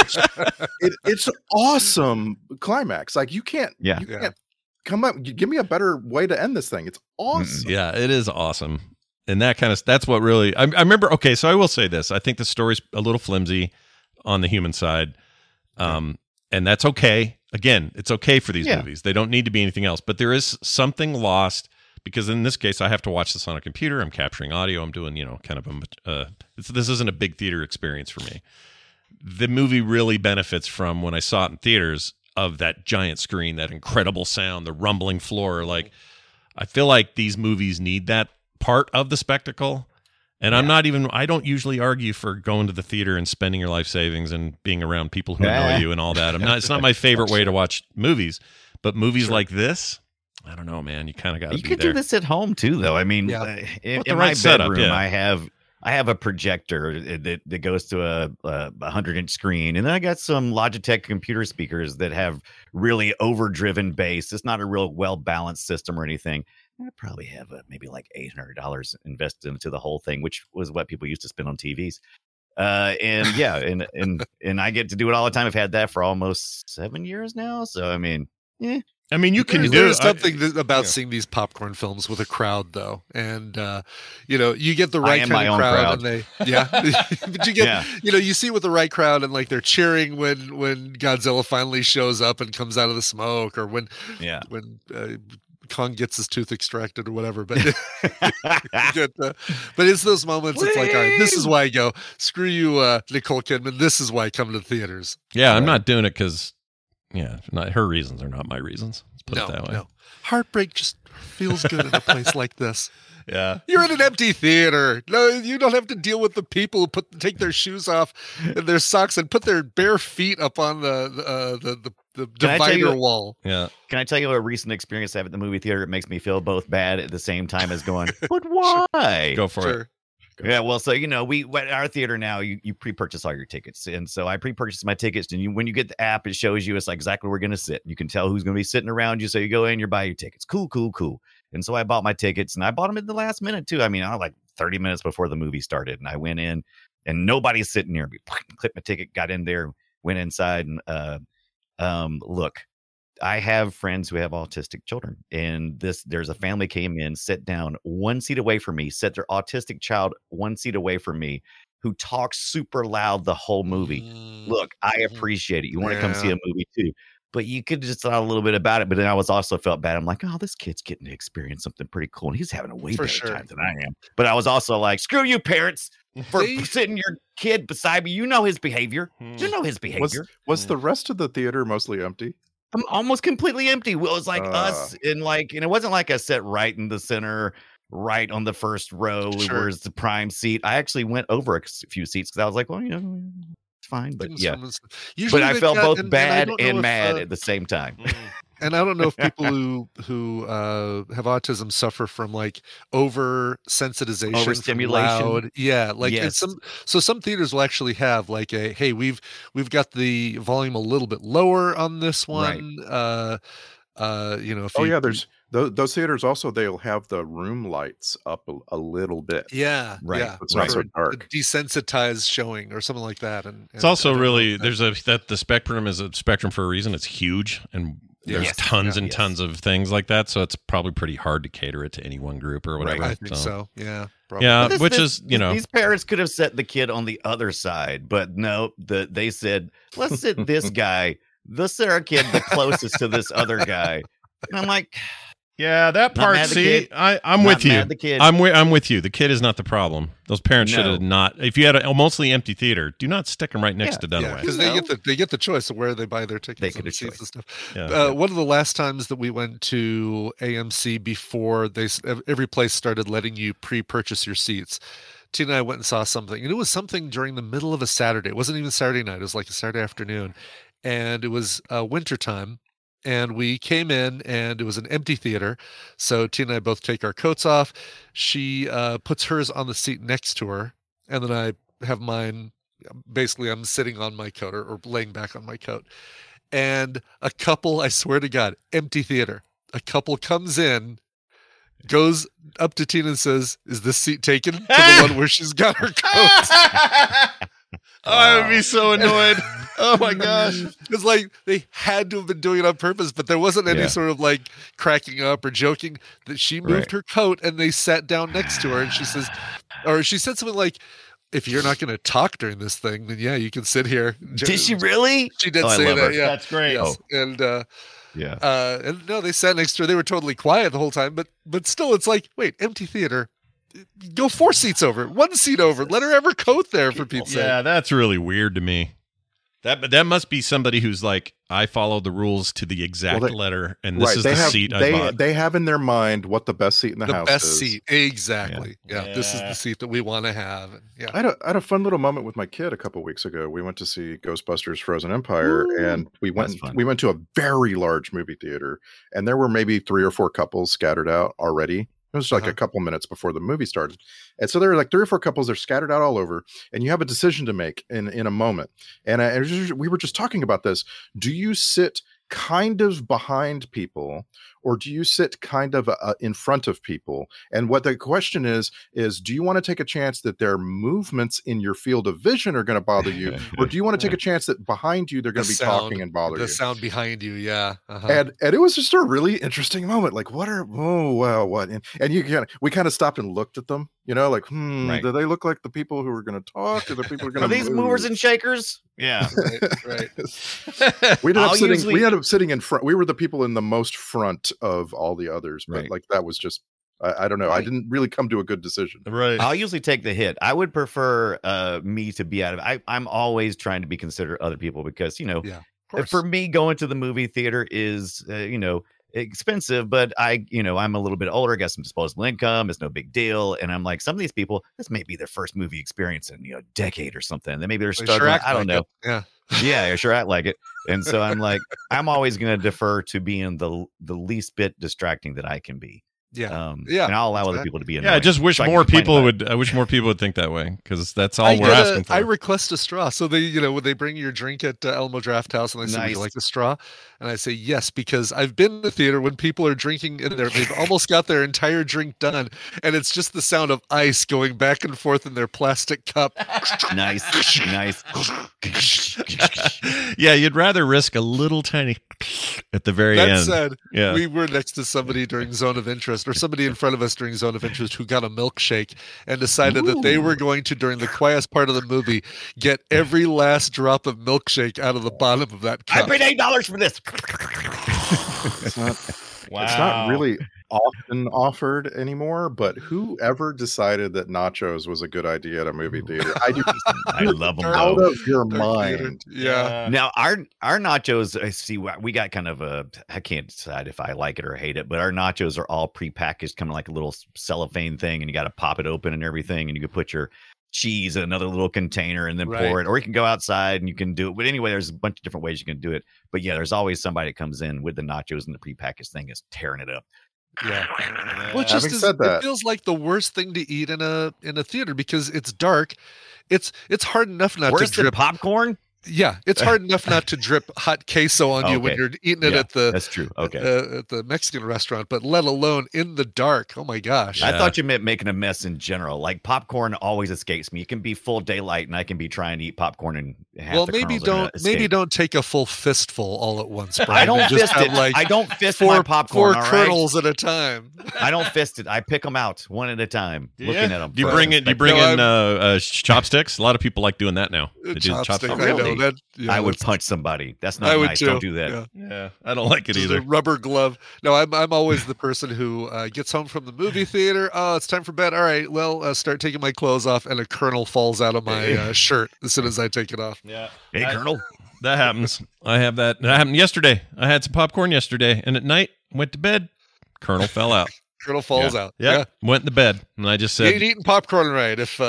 J: it's awesome climax. Like you can't come up, give me a better way to end this thing. It's awesome.
G: Yeah, it is awesome. And that's what really, I remember. Okay, so I will say this. I think the story's a little flimsy on the human side. And that's okay. Again, it's okay for these movies. They don't need to be anything else. But there is something lost because in this case, I have to watch this on a computer. I'm capturing audio. I'm doing, kind of this isn't a big theater experience for me. The movie really benefits from when I saw it in theaters of that giant screen, that incredible sound, the rumbling floor. Like, I feel like these movies need that part of the spectacle. And I don't usually argue for going to the theater and spending your life savings and being around people who know you and all that. It's not my favorite way to watch movies, but movies like this, I don't know, man. You kind of got to be there.
I: You could do this at home too, though. I mean, in my bedroom, I have a projector that goes to a 100-inch screen, and then I got some Logitech computer speakers that have really overdriven bass. It's not a real well-balanced system or anything. I probably have maybe like $800 invested into the whole thing, which was what people used to spend on TVs. And I get to do it all the time. I've had that for almost 7 years now. So, I mean,
G: I mean, you can do
K: There's something about seeing these popcorn films with a crowd, though, and you get the right kind of crowd, and but you get, you see with the right crowd, and like they're cheering when Godzilla finally shows up and comes out of the smoke, or when Kong gets his tooth extracted or whatever. But but it's those moments. It's like, all right, this is why I go. Screw you, Nicole Kidman. This is why I come to the theaters.
G: Yeah, I'm not doing it because. Yeah, not her reasons are not my reasons. Let's put it that way.
K: No. Heartbreak just feels good in a place like this.
G: Yeah.
K: You're in an empty theater. No, you don't have to deal with the people who take their shoes off and their socks and put their bare feet up on the divider wall.
G: Yeah.
I: Can I tell you a recent experience I have at the movie theater? It makes me feel both bad at the same time as going, but why?
G: Go for it.
I: Yeah, well, so we at our theater now, you pre-purchase all your tickets, and so I pre-purchased my tickets. And when you get the app, it shows you it's like exactly where we're going to sit. You can tell who's going to be sitting around you. So you go in, you buy your tickets. Cool. And so I bought my tickets, and I bought them at the last minute too. I mean, I was like 30 minutes before the movie started, and I went in, and nobody's sitting near me. Clicked my ticket, got in there, went inside, and look. I have friends who have autistic children, and there's a family came in, sit down 1 seat away from me, set their autistic child 1 seat away from me, who talks super loud the whole movie. Look, I appreciate it. You want to come see a movie too, but you could just thought a little bit about it. But then I also felt bad. I'm like, oh, this kid's getting to experience something pretty cool, and he's having a way better time than I am. But I was also like, screw you, parents, for sitting your kid beside me. You know his behavior. You know his behavior.
J: Was the rest of the theater mostly empty?
I: I'm almost completely empty. It was like us and it wasn't like I sat right in the center, right on the first row, where's the prime seat. I actually went over a few seats because I was like, well, it's fine. But but I felt both bad and mad at the same time.
K: And I don't know if people who have autism suffer from like oversensitization,
I: overstimulation.
K: Some theaters will actually have like hey, we've got the volume a little bit lower on this one. Right.
J: There's those theaters also, they'll have the room lights up a little bit.
K: Yeah.
J: Right.
K: Yeah.
J: It's not so dark.
K: Desensitized showing or something like that. And
G: it's also really the spectrum is a spectrum for a reason. It's huge and there's tons and tons of things like that, so it's probably pretty hard to cater it to any one group or whatever.
K: Right, I think so. Yeah,
G: probably. Yeah. These
I: parents could have set the kid on the other side, but no, they said, let's sit this guy. Let's sit our kid the closest to this other guy. And I'm like,
G: yeah, that part. See, I'm with you. I'm with you. The kid is not the problem. Those parents should have not. If you had a mostly empty theater, do not stick them right next to Dunaway.
K: Because they get the choice of where they buy their tickets and seats and stuff.
G: Yeah.
K: One of the last times that we went to AMC before every place started letting you pre-purchase your seats, Tina and I went and saw something, and it was something during the middle of a Saturday. It wasn't even Saturday night. It was like a Saturday afternoon, and it was wintertime. And we came in, and it was an empty theater. So Tina and I both take our coats off. She puts hers on the seat next to her, and then I have mine. Basically, I'm sitting on my coat or laying back on my coat. And a couple, I swear to God, empty theater. A couple comes in, goes up to Tina and says, "Is this seat taken?" To the one where she's got her coat.
G: I would be so annoyed. Oh my gosh.
K: It's like they had to have been doing it on purpose, but there wasn't any sort of like cracking up or joking. That she moved her coat and they sat down next to her, and she said something like, if you're not going to talk during this thing, then yeah, you can sit here.
I: Did she really?
K: She did
I: I
K: say
I: love
K: that.
I: her.
K: Yeah,
G: That's great.
K: Yes.
I: Oh.
K: And no, they sat next to her. They were totally quiet the whole time, but still, it's like, wait, empty theater. Go 4 seats over, 1 seat over. Let her have her coat there for Pete's sake.
G: Yeah, that's really weird to me. That must be somebody who's like, I followed the rules to the exact letter, and this is the seat I bought.
J: They have in their mind what the best seat in the house is.
K: The best seat, exactly. Yeah, this is the seat that we want to have. And, yeah,
J: I had a fun little moment with my kid a couple weeks ago. We went to see Ghostbusters: Frozen Empire, and we went to a very large movie theater, and there were maybe 3 or 4 couples scattered out already. It was like a couple minutes before the movie started. And so there were like 3 or 4 couples, they're scattered out all over, and you have a decision to make in a moment. And we were just talking about this. Do you sit kind of behind people, or do you sit kind of in front of people? And what the question is do you want to take a chance that their movements in your field of vision are going to bother you, or do you want to take a chance that behind you they're going to be talking and bother you?
K: The sound behind you, yeah.
J: And it was just a really interesting moment. Like, what? And we kind of stopped and looked at them. You know, like, do they look like the people who are going to talk, or the people who are going to
I: these movers and shakers? Yeah,
K: right.
J: We ended up sitting in front. We were the people in the most front of all the others, but like that was just I don't know. I didn't really come to a good decision.
G: Right.
I: I'll usually take the hit. I would prefer me to be out of it. I'm always trying to be considerate of other people because, for me, going to the movie theater is, expensive, but I'm a little bit older, got some disposable income. It's no big deal. And I'm like, some of these people, this may be their first movie experience in a decade or something. Then maybe they're struggling. I don't know. Yeah, sure act like it. And so I'm like, I'm always going to defer to being the least bit distracting that I can be.
K: Yeah.
I: And I'll allow other people to be annoying.
G: Yeah, I just wish more people would. I wish more people would think that way, because that's all we're asking for.
K: I request a straw. So they, when they bring your drink at Elmo Draft House, and they say, "Would you like a straw?" And I say yes, because I've been in the theater when people are drinking in there. They've almost got their entire drink done, and it's just the sound of ice going back and forth in their plastic cup.
I: Nice.
G: Yeah, you'd rather risk a little tiny at the very end.
K: That said, we were next to somebody during Zone of Interest, or somebody in front of us during Zone of Interest, who got a milkshake and decided that they were going to, during the quietest part of the movie, get every last drop of milkshake out of the bottom of that cup.
I: I paid $8 for this.
J: It's not really often offered anymore, but whoever decided that nachos was a good idea at a movie theater,
I: I love them
J: out of your mind.
K: Yeah.
I: Now our nachos, I see we got kind of I can't decide if I like it or hate it, but our nachos are all prepackaged, kind of like a little cellophane thing, and you got to pop it open and everything, and you can put your cheese in another little container and then pour it, or you can go outside and you can do it. But anyway, there's a bunch of different ways you can do it. But yeah, there's always somebody that comes in with the nachos and the prepackaged thing is tearing it up.
K: Yeah. Well, it feels like the worst thing to eat in a theater because it's dark. It's hard enough not to drip
I: popcorn.
K: Yeah, it's hard enough not to drip hot queso on you when you're eating it at the
I: that's true.
K: at the Mexican restaurant, but let alone in the dark. Oh my gosh!
I: I thought you meant making a mess in general. Like popcorn always escapes me. It can be full daylight, and I can be trying to eat popcorn and
K: maybe don't take a full fistful all at once, Brian.
I: I don't fist it. I don't fist my popcorn.
K: 4 kernels at a time.
I: I don't fist it. I pick them out one at a time, looking at them.
G: Do you bring in chopsticks? A lot of people like doing that now. They do chopsticks.
K: I know.
I: I would punch somebody. That's not nice. Don't do that.
G: Yeah, I don't like it either.
K: A rubber glove. No, I'm always the person who gets home from the movie theater. Oh, it's time for bed. All right, well, start taking my clothes off, and a kernel falls out of my shirt as soon as I take it off.
G: Yeah.
I: Hey, Colonel.
G: That happens. I have that. That happened yesterday. I had some popcorn yesterday, and at night went to bed. Kernel fell out.
K: Kernel falls out.
G: Yeah. Went to bed, and I just said,
K: "You ain't eating popcorn right if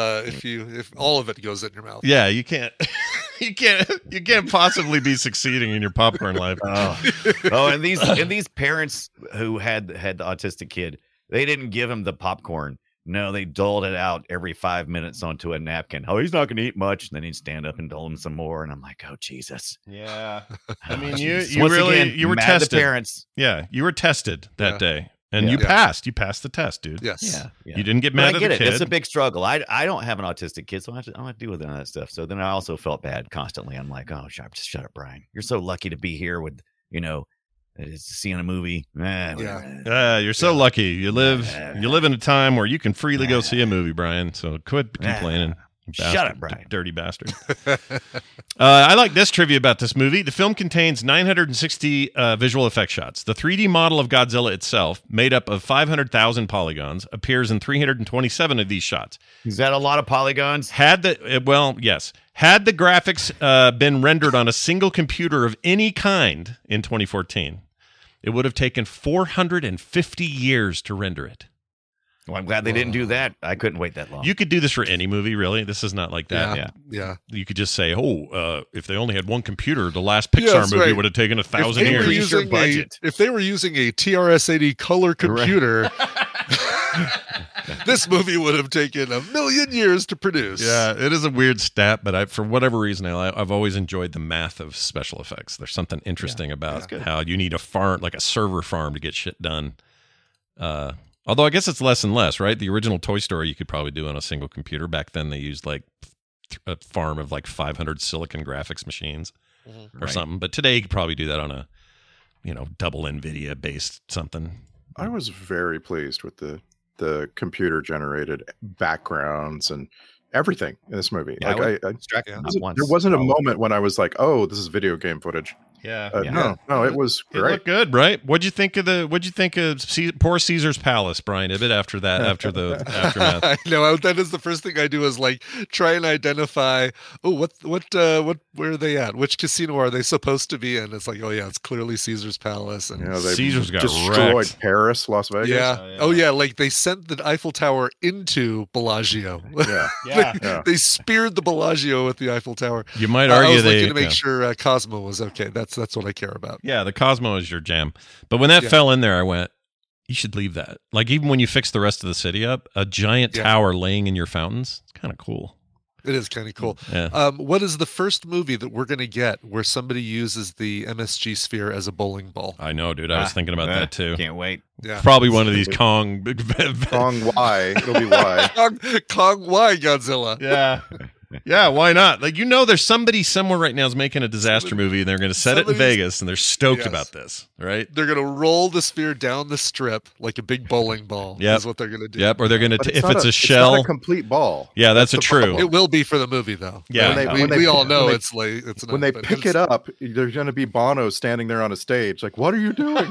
K: all of it goes in your mouth."
G: Yeah, you can't. You can't possibly be succeeding in your popcorn life.
I: And these parents who had the autistic kid, they didn't give him the popcorn. No, they doled it out every 5 minutes onto a napkin. Oh, he's not going to eat much. And then he'd stand up and dole him some more. And I'm like, oh, Jesus.
G: Yeah. I mean, you were tested.
I: The parents.
G: Yeah, you were tested that day. And you passed. You passed the test, dude.
K: Yes.
I: Yeah.
G: You didn't get mad at the kid.
I: It's a big struggle. I don't have an autistic kid, so I don't have to deal with that stuff. So then I also felt bad constantly. I'm like, oh, just shut up, Brian. You're so lucky to be here with, seeing a movie.
G: You're so lucky. You live in a time where you can freely go see a movie, Brian. So quit complaining.
I: Shut up, Brian.
G: Dirty bastard. I like this trivia about this movie. The film contains 960 visual effect shots. The 3D model of Godzilla itself, made up of 500,000 polygons, appears in 327 of these shots.
I: Is that a lot of polygons?
G: Yes. Had the graphics been rendered on a single computer of any kind in 2014, it would have taken 450 years to render it.
I: Well, I'm glad they didn't do that. I couldn't wait that long.
G: You could do this for any movie, really. This is not like that.
K: Yeah.
G: You could just say, if they only had one computer, the last Pixar movie would have taken 1,000 years.
K: If they were using a TRS-80 color computer, this movie would have taken 1,000,000 years to produce.
G: Yeah, it is a weird stat, but for whatever reason, I've always enjoyed the math of special effects. There's something interesting about how you need a farm, like a server farm, to get shit done. Although I guess it's less and less, right? The original Toy Story you could probably do on a single computer. Back then they used like a farm of like 500 silicon graphics machines or something. But today you could probably do that on a, double NVIDIA based something.
J: I was very pleased with the computer generated backgrounds and everything in this movie.
I: Yeah,
J: there wasn't a moment when I was like, "Oh, this is video game footage."
G: Yeah.
J: No, it was great.
G: It looked good, right? What'd you think of poor Caesar's Palace, Brian Ibbett, after the aftermath?
K: I know that is the first thing I do is like try and identify. Where are they at? Which casino are they supposed to be in? It's like, oh yeah, it's clearly Caesar's Palace, and
G: Caesar's got
J: destroyed
G: wrecked.
J: Paris, Las Vegas.
K: Yeah. Oh yeah, like they sent the Eiffel Tower into Bellagio.
J: Yeah.
K: They speared the Bellagio with the Eiffel Tower.
G: You might argue
K: I was looking to make sure Cosmo was okay. That's what I care about.
G: Yeah, the Cosmo is your jam. But when that fell in there, I went, you should leave that. Like, even when you fix the rest of the city up, a giant tower laying in your fountains, it's kind of cool.
K: It is kind of cool.
G: Yeah.
K: What is the first movie that we're going to get where somebody uses the MSG sphere as a bowling ball?
G: I know, dude. I was thinking about that too.
I: Can't wait.
K: Yeah.
G: Probably one of these Kong.
J: Kong Y. It'll be Y.
K: Kong Y Godzilla.
G: Yeah. Yeah, why not? Like, there's somebody somewhere right now is making a disaster movie, and they're going to set it in Vegas, and they're stoked about this, right?
K: They're going to roll the sphere down the strip like a big bowling ball.
G: Yep.
K: Is what they're going to do.
G: Yep, or they're going to, if it's a
J: it's
G: shell.
J: not a complete ball.
G: Yeah, that's true.
J: problem.
K: It will be for the movie, though.
G: Yeah.
K: We all know it's like, it's not.
J: When they pick it up, there's going to be Bono standing there on a stage, like, what are you doing?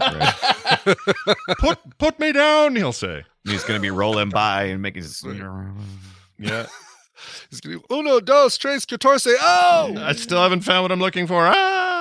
G: Put me down, he'll say.
I: He's going to be rolling by and making
G: Yeah.
K: He's going to be, uno, dos, tres, catorce, oh!
G: I still haven't found what I'm looking for.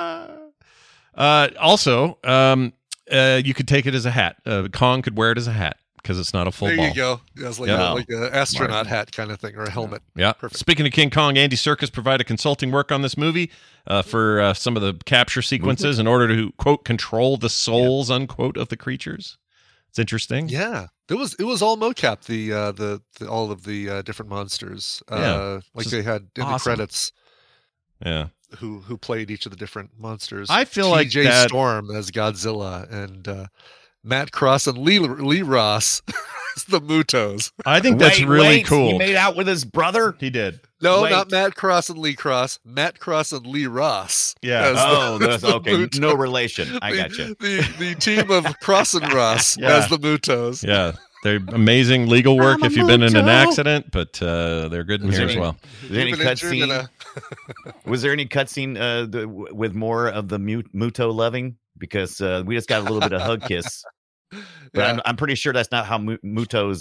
G: Also, you could take it as a hat. Kong could wear it as a hat because it's not a full ball.
K: There you go. Yeah, it's like an astronaut hat kind of thing, or a helmet.
G: Yeah.
K: Perfect.
G: Speaking of King Kong, Andy Serkis provided consulting work on this movie for some of the capture sequences in order to, quote, control the souls, unquote, of the creatures. It's interesting.
K: Yeah, it was all mocap. The all of the different monsters. Like they had in the credits.
G: Yeah.
K: Who played each of the different monsters?
G: I feel like
K: T.J. Storm as Godzilla and Matt Cross and Lee Ross as the Mutos.
G: I think that's really cool.
I: He made out with his brother?
G: He did.
K: No, not Matt Cross and Lee Cross. Matt Cross and Lee Ross.
G: Yeah.
I: That's okay. Mutos. No relation. I got you.
K: The team of Cross and Ross as the Mutos.
G: Yeah. They're amazing legal work if you've been in an accident, but they're good in here as well.
I: Was there any cutscene? Was there any cutscene with more of the Muto loving? Because we just got a little bit of hug kiss. But I'm pretty sure that's not how Mutos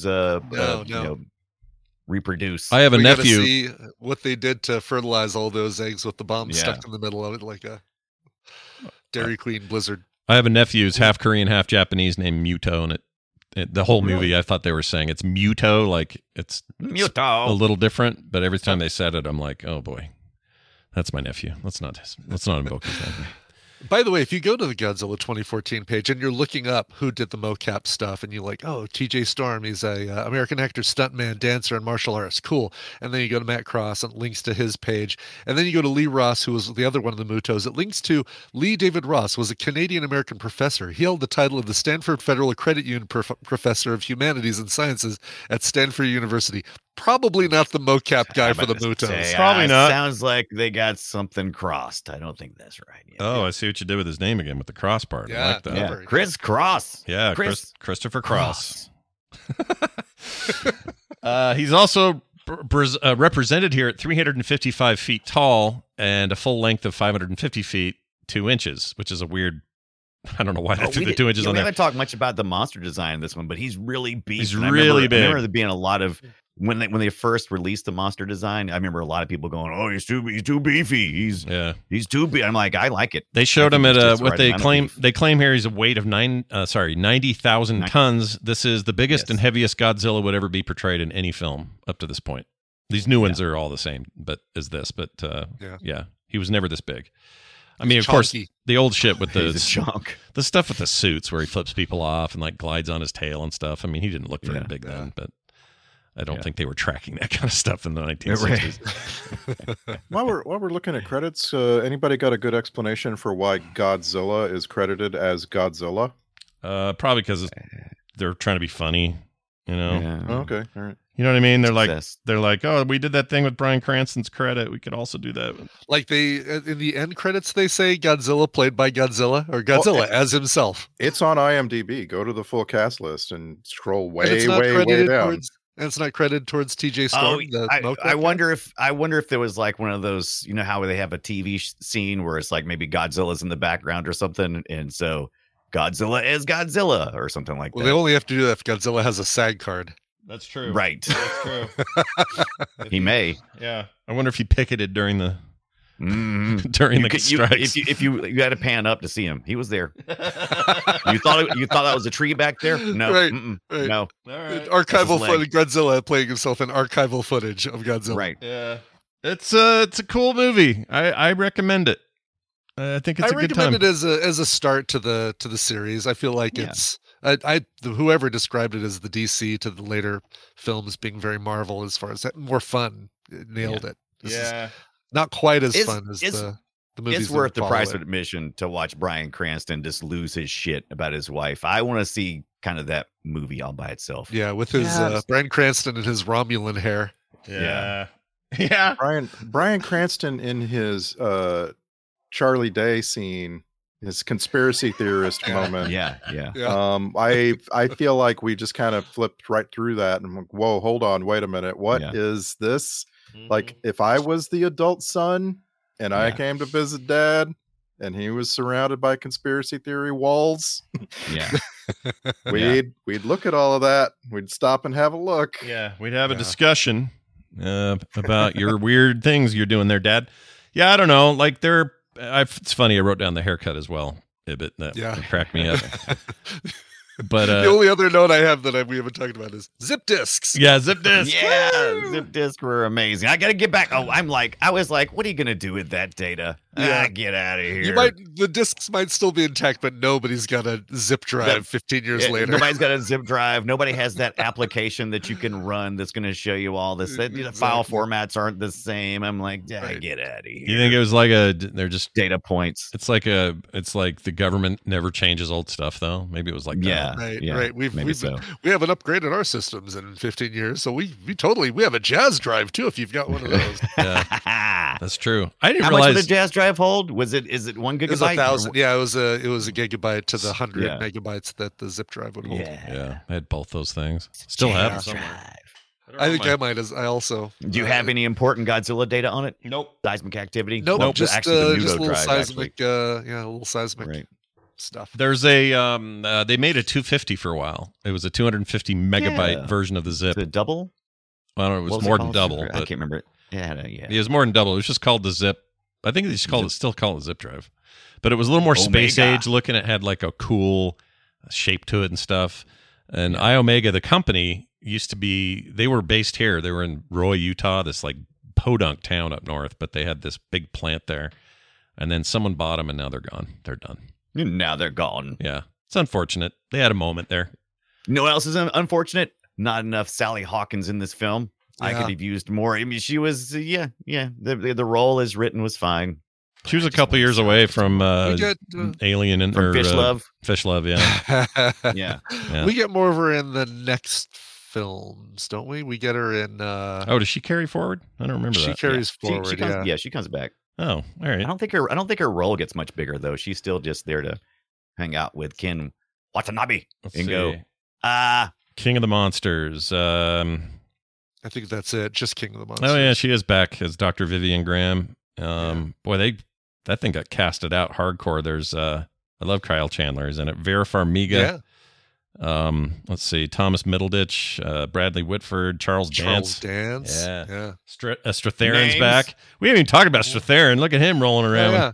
I: reproduce.
G: I have a nephew.
K: See what they did to fertilize all those eggs with the bomb stuck in the middle of it, like a Dairy Queen blizzard.
G: I have a nephew who's half Korean, half Japanese, named Muto, and the whole movie, I thought they were saying it's Muto, like it's
I: Muto,
G: a little different. But every time they said it, I'm like, oh boy, that's my nephew. Let's not invoke his name.
K: By the way, if you go to the Godzilla 2014 page and you're looking up who did the mocap stuff, and you're like, oh, T.J. Storm, he's a American actor, stuntman, dancer, and martial artist. Cool. And then you go to Matt Cross and it links to his page. And then you go to Lee Ross, who was the other one of the Mutos. It links to Lee David Ross, was a Canadian-American professor. He held the title of the Stanford Federal Credit Union Professor of Humanities and Sciences at Stanford University. Probably not the mocap guy for the Mutos.
G: Probably not.
I: Sounds like they got something crossed. I don't think that's right.
G: Oh, I see what you did with his name again with the cross part. I like that.
I: Yeah. Chris Cross.
G: Yeah, Christopher Cross. He's also represented here at 355 feet tall and a full length of 550 feet 2 inches, which is a weird. I don't know why they threw the 2 inches on
I: we
G: there.
I: haven't talked much about the monster design in this one, but he's really beefy.
G: He's really big.
I: I remember there being a lot of when they first released the monster design. I remember a lot of people going, "Oh, he's too beefy. He's too big." I'm like, I like it.
G: They showed him at what they claim. They claim here he's a weight of 90,000 tons. This is the biggest and heaviest Godzilla would ever be portrayed in any film up to this point. These new ones are all the same, but he was never this big. I mean, of course, the old shit with the stuff with the suits where he flips people off and like glides on his tail and stuff. I mean, he didn't look very big then, but I don't think they were tracking that kind of stuff in the 1960s.
J: While we're looking at credits, anybody got a good explanation for why Godzilla is credited as Godzilla?
G: Probably because they're trying to be funny, you know.
J: Yeah. Oh, okay, all right.
G: You know what I mean? They're like, oh, we did that thing with Bryan Cranston's credit. We could also do that.
K: Like in the end credits, they say Godzilla played by Godzilla or Godzilla as himself.
J: It's on IMDb. Go to the full cast list and scroll way down.
K: And it's not credited towards TJ Storm.
I: I wonder if there was like one of those, you know how they have a TV scene where it's like maybe Godzilla's in the background or something, and so Godzilla is Godzilla or something like that.
K: Well, they only have to do that if Godzilla has a SAG card.
G: That's true.
I: Right.
G: That's true.
I: He may.
G: Yeah. I wonder if he picketed during the strikes.
I: If you had to pan up to see him, he was there. you thought that was a tree back there? No.
K: Right.
I: No.
K: All right. Archival footage. Godzilla playing himself in archival footage of Godzilla.
I: Right.
G: Yeah. It's a cool movie. I recommend it. I think it's a good time.
K: I recommend it as a start to the series. I feel like it's whoever described it as the DC to the later films being very Marvel as far as that, more fun. Nailed it. This is not quite as fun as the movies.
I: It's worth the price of admission to watch Bryan Cranston just lose his shit about his wife. I want to see kind of that movie all by itself.
K: Yeah, with his Bryan Cranston and his Romulan hair.
G: Yeah.
J: Bryan Cranston in his Charlie Day scene, his conspiracy theorist moment.
I: Yeah.
J: I feel like we just kind of flipped right through that and I'm like, whoa, hold on, wait a minute. What is this? Like if I was the adult son and I came to visit dad and he was surrounded by conspiracy theory walls, we'd look at all of that. We'd stop and have a look.
G: Yeah, we'd have a discussion about your weird things you're doing there, Dad. Yeah, I don't know. Like it's funny. I wrote down the haircut as well. That cracked me up. But
K: the only other note I have that we haven't talked about is zip discs.
G: Yeah, zip discs.
I: Yeah, zip discs were amazing. I got to get back. Oh, I was like, what are you going to do with that data? Get out of here.
K: The discs might still be intact, but nobody's got a zip drive 15 years later.
I: Nobody's got a zip drive. Nobody has that application that you can run that's going to show you all this. File formats aren't the same. I'm like, get out of here.
G: You think it was like they're just
I: data points?
G: It's like the government never changes old stuff, though. Maybe it was like that.
K: Right. We haven't upgraded our systems in 15 years, so we have a Jazz drive too. If you've got one of those,
G: that's true. I didn't
I: How
G: realize.
I: Much would a Jazz drive hold? Is it 1 gigabyte?
K: It was 1,000. Yeah, it was a gigabyte to the 100 megabytes that the zip drive would hold.
G: Yeah, I had both those things. Still have them somewhere.
K: I think I might. I also.
I: Do you have any important Godzilla data on it?
G: Nope.
I: Seismic activity?
K: Nope. Just
I: actually,
K: just a little
I: drive,
K: seismic. A little seismic stuff.
G: There's a they made a 250 for a while. It was a 250 megabyte version of the zip.
I: Is it double?
G: Well, I don't know. It was more than double.
I: I can't remember it. Yeah.
G: It was more than double. It was just called the zip. I think they just still call it zip drive. But it was a little more space age looking. It had like a cool shape to it and stuff. And Iomega, the company, used to be, they were based here. They were in Roy, Utah, this like podunk town up north, but they had this big plant there. And then someone bought them and now they're gone. They're done.
I: Now they're gone.
G: Yeah. It's unfortunate. They had a moment there.
I: You know what else is unfortunate? Not enough Sally Hawkins in this film. I could have used more. I mean, she was, The role as written was fine.
G: She was a couple years away from Alien and
I: Fish Love.
G: Fish Love, yeah.
I: yeah.
K: We get more of her in the next films, don't we? We get her in.
G: Does she carry forward? I don't remember that.
K: She carries forward.
I: She comes back.
G: Oh, all right.
I: I don't think her role gets much bigger though. She's still just there to hang out with Ken Watanabe
G: Go.
I: King
G: of the Monsters.
K: I think that's it. Just King of the Monsters.
G: Oh yeah, she is back as Dr. Vivian Graham. Boy, that thing got casted out hardcore. There's I love Kyle Chandler. Is in it. Vera Farmiga.
K: Yeah.
G: Let's see, Thomas Middleditch, Bradley Whitford, Charles Dance.
K: Yeah.
G: Strathairn's
I: Names.
G: back. We haven't even talked about Strathairn. Look at him rolling around.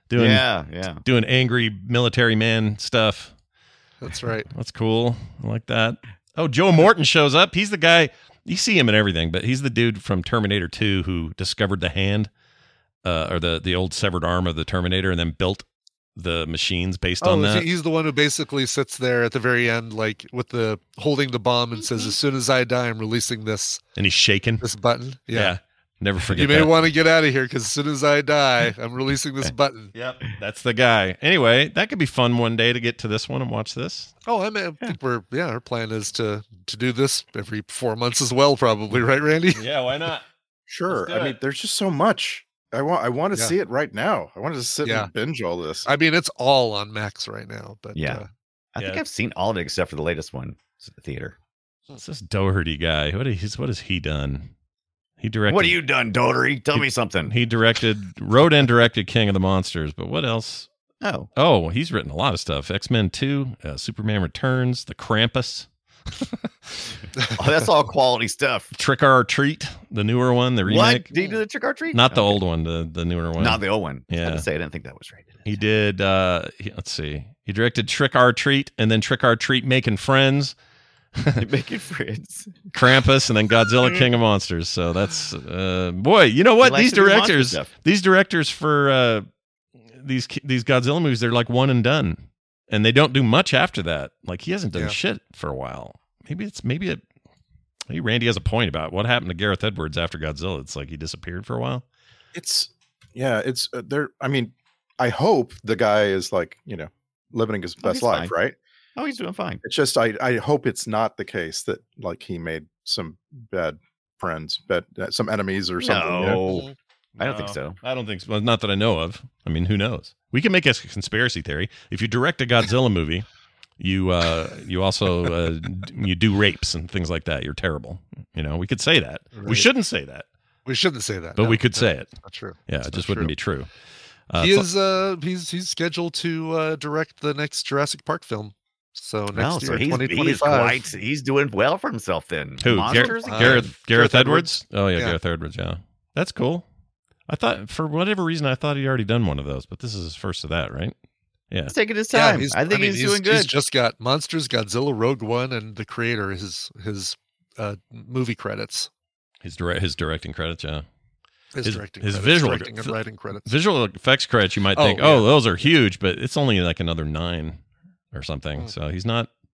G: Doing angry military man stuff.
K: That's right.
G: That's cool. I like that. Oh, Joe Morton shows up. He's the guy. You see him in everything, but he's the dude from Terminator 2 who discovered the hand, or the old severed arm of the Terminator, and then built the machines based on that.
K: He's the one who basically sits there at the very end, like with the holding the bomb, and says, "As soon as I die, I'm releasing this."
G: And he's shaking
K: this button.
G: Yeah. Never forget.
K: You may
G: that.
K: want to get out of here because as soon as I die, I'm releasing this button.
G: Yep, that's the guy. Anyway, that could be fun one day to get to this one and watch this.
K: Oh, I think our plan is to do this every 4 months as well, probably, right, Randy?
G: Yeah, why not?
J: Sure. I mean, there's just so much. I want to see it right now. I want to sit and binge all this.
K: I mean, it's all on Max right now, but
I: I think I've seen all of it except for the latest one at the theater.
G: What's this Doherty guy? What has he done? He directed.
I: What have you done, Doherty? Tell me something.
G: He wrote and directed King of the Monsters, but what else?
I: Oh,
G: he's written a lot of stuff. X-Men 2, Superman Returns, The Krampus.
I: That's all quality stuff.
G: Trick or Treat, the newer one, the remake.
I: What? Did he do the Trick or Treat?
G: Not the old one, the newer one.
I: Not the old one.
G: Yeah.
I: I was about to say, I didn't think that was rated.
G: He did, let's see. He directed Trick or Treat, and then Trick or Treat Making Friends.
I: Making Friends.
G: Krampus, and then Godzilla King of Monsters. So that's, boy, you know what? These directors for these Godzilla movies, they're like one and done. And they don't do much after that. Like, he hasn't done shit for a while. Maybe Randy has a point about what happened to Gareth Edwards after Godzilla. It's like he disappeared for a while.
J: It's there. I mean, I hope the guy is like, living his best life, right?
I: Oh, he's doing fine.
J: It's just, I hope it's not the case that like he made some bad friends, some enemies or something.
I: No. I don't think so.
G: I don't think so. Well, not that I know of. I mean, who knows? We can make a conspiracy theory. If you direct a Godzilla movie, you also you do rapes and things like that. You're terrible. We could say that. Right. We shouldn't say that.
K: We shouldn't say that.
G: But we could say it.
K: Not true.
G: Yeah, it just wouldn't be true.
K: He's scheduled to direct the next Jurassic Park film. So next year, 2025.
I: He's doing well for himself then.
G: Who? Gareth Edwards? Oh yeah,
K: Yeah.
G: Gareth Edwards. Yeah, that's cool. I thought, for whatever reason, I thought he'd already done one of those, but this is his first of that, right? Yeah.
I: He's taking his time.
K: Yeah,
I: I think he's doing good.
K: He's just got Monsters, Godzilla, Rogue One, and The Creator, his movie credits.
G: His directing credits, yeah.
K: His
G: visual
K: directing and writing credits.
G: Visual effects credits, you might think, those are huge, but it's only like another 9 or something. So he's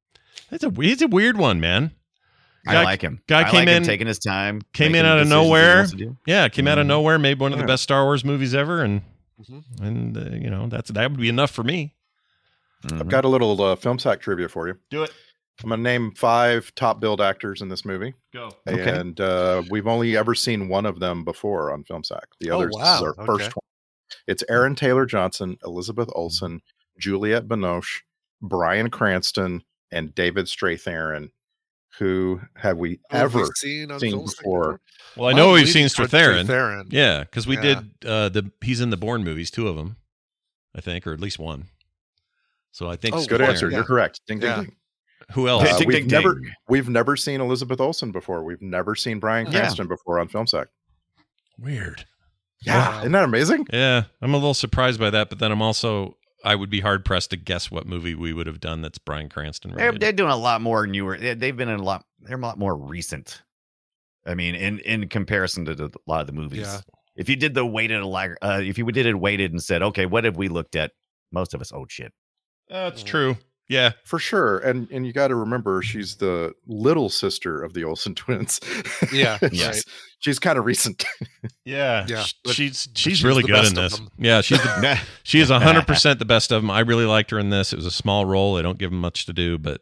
G: a weird one, man.
I: I like him.
G: Guy came in
I: taking his time.
G: Came in out of nowhere. Yeah, came out of nowhere, made one of the best Star Wars movies ever, and that would be enough for me.
J: I've got a little film sack trivia for you.
G: Do it.
J: I'm going to name 5 top billed actors in this movie.
G: Go.
J: And we've only ever seen one of them before on Film Sack. The others is our first one. It's Aaron Taylor Johnson, Elizabeth Olsen, Juliette Binoche, Bryan Cranston, and David Strathairn. Who have we ever seen before?
G: Well, I know we've seen Strathairn. Yeah, because we did he's in the Bourne movies, 2 of them, I think, or at least one. So I think
J: good answer. You're correct. Ding ding ding.
G: Who else?
J: We've never seen Elizabeth Olsen before. We've never seen Bryan Cranston before on Film Sack.
G: Weird.
J: Yeah, isn't that amazing?
G: Yeah, I'm a little surprised by that, but then I would be hard pressed to guess what movie we would have done that's Bryan Cranston related.
I: They're doing a lot more newer. They've been in a lot. They're a lot more recent. I mean, in comparison to a lot of the movies.
K: Yeah.
I: If you did if you did it weighted and said, okay, what have we looked at? Most of us, shit.
G: That's true. Yeah,
J: for sure. And you got to remember, she's the little sister of the Olsen twins.
K: Yeah,
J: yes. She's kind of recent.
G: Yeah. She's really good in this. Yeah, she is 100% the best of them. I really liked her in this. It was a small role. They don't give them much to do, but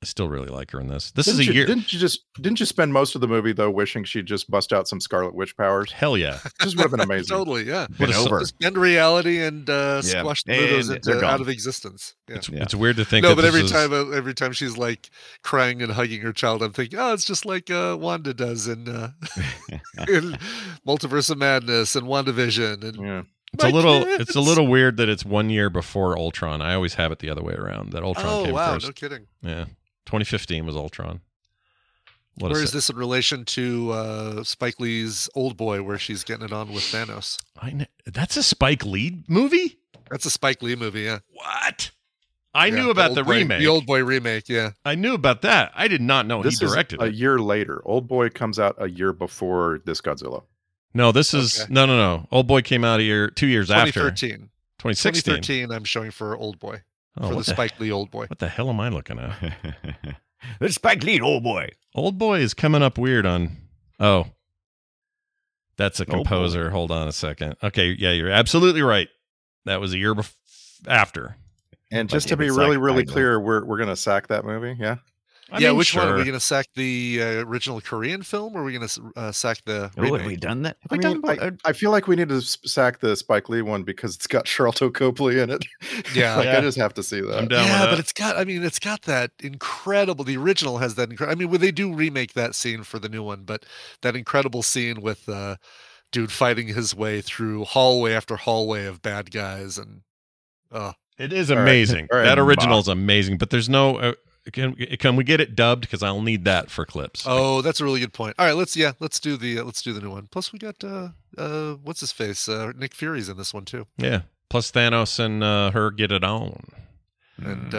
G: I still really like her in this. This is a year.
J: Didn't you spend most of the movie though wishing she'd just bust out some Scarlet Witch powers?
G: Hell yeah,
J: this would have been amazing.
M: Totally, yeah.
I: Just
M: bend reality and squash those out of existence. Yeah.
G: It's weird to think.
M: No,
G: that
M: but every time she's like crying and hugging her child, I'm thinking, oh, it's just like Wanda does in Multiverse of Madness and WandaVision. And
G: it's a little weird that it's 1 year before Ultron. I always have it the other way around. That Ultron came first.
M: No kidding.
G: Yeah, 2015 was Ultron.
M: Where is this in relation to Spike Lee's Old Boy, where she's getting it on with Thanos?
G: That's a Spike Lee movie?
M: That's a Spike Lee movie, yeah.
G: What? I knew about the remake.
M: The Old Boy remake, yeah.
G: I knew about that. I did not know he directed it.
J: A year later. Old Boy comes out a year before this Godzilla.
G: No, this is... No. Old Boy came out 2 years after.
M: 2013.
G: 2016.
M: 2013, I'm showing for Old Boy. For the Spike Lee Old Boy.
G: What the hell am I looking at?
I: The Spike Lee Old Boy.
G: Old Boy is coming up weird on... Oh. That's a composer. Hold on a second. Okay, yeah, you're absolutely right. That was a year after.
J: And just to be really clear, we're going to sack that movie, yeah?
M: I mean, which one? Are we going to sack the original Korean film, or are we going to sack the remake?
I: Have we done that?
J: I feel like we need to sack the Spike Lee one because it's got Charlton Copley in it.
M: Yeah.
J: I just have to see that.
G: I'm down with that.
M: But it's got that incredible, the original has that incredible, I mean, they do remake that scene for the new one, but that incredible scene with dude fighting his way through hallway after hallway of bad guys. And
G: it is amazing. All right. That original is amazing, but there's no... Can we get it dubbed? Because I'll need that for clips.
M: Oh, that's a really good point. All right, let's do the new one. Plus, we got what's his face? Nick Fury's in this one too.
G: Yeah. Plus Thanos and her get it on.
M: And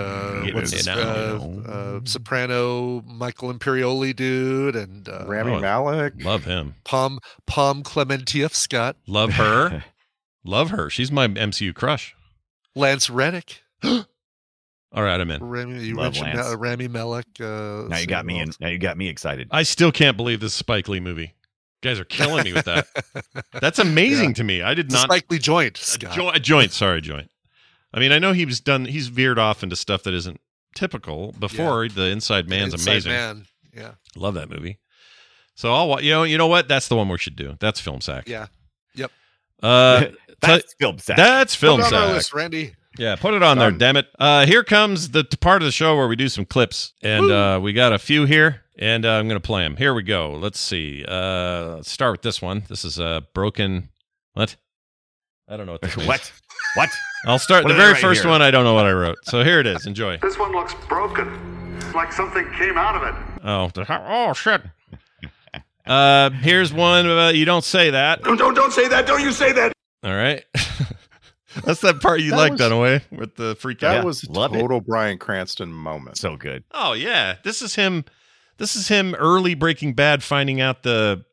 M: Soprano Michael Imperioli dude and
J: Rami Malek.
G: Love him.
M: Palm Clementieff Scott.
G: Love her. Love her. She's my MCU crush.
M: Lance Reddick.
G: All right, I'm in.
M: You mentioned Rami Malek.
I: Now you got me in. Now you got me excited.
G: I still can't believe this Spike Lee movie. You guys are killing me with that. That's amazing to me. I did not.
M: Spike Lee joint.
G: Joint. Sorry, joint. I mean, I know he's veered off into stuff that isn't typical before. The Inside Man's amazing.
M: Man. Yeah.
G: Love that movie. So I'll you know what? That's the one we should do. That's Film Sack.
M: Yeah. Yep.
I: That's Film Sack.
G: That's Film
M: Sack.
G: Sack.
M: Put it on our list, Randy.
G: Yeah, put it on there, damn it. Here comes the part of the show where we do some clips, and we got a few here, and I'm going to play them. Here we go. Let's see. Let's start with this one. This is a broken... What? I don't know what this means.
I: What?
G: I'll start. The very first one, I don't know what I wrote. So here it is. Enjoy.
N: This one looks broken, like something came out of it.
G: Oh, shit. Here's one. You don't say that.
N: Don't say that. Don't you say that.
G: All right. That's that part you like, Dunaway, with the freak out.
J: That was a total Bryan Cranston moment.
I: So good.
G: Oh yeah, this is him early Breaking Bad, finding out the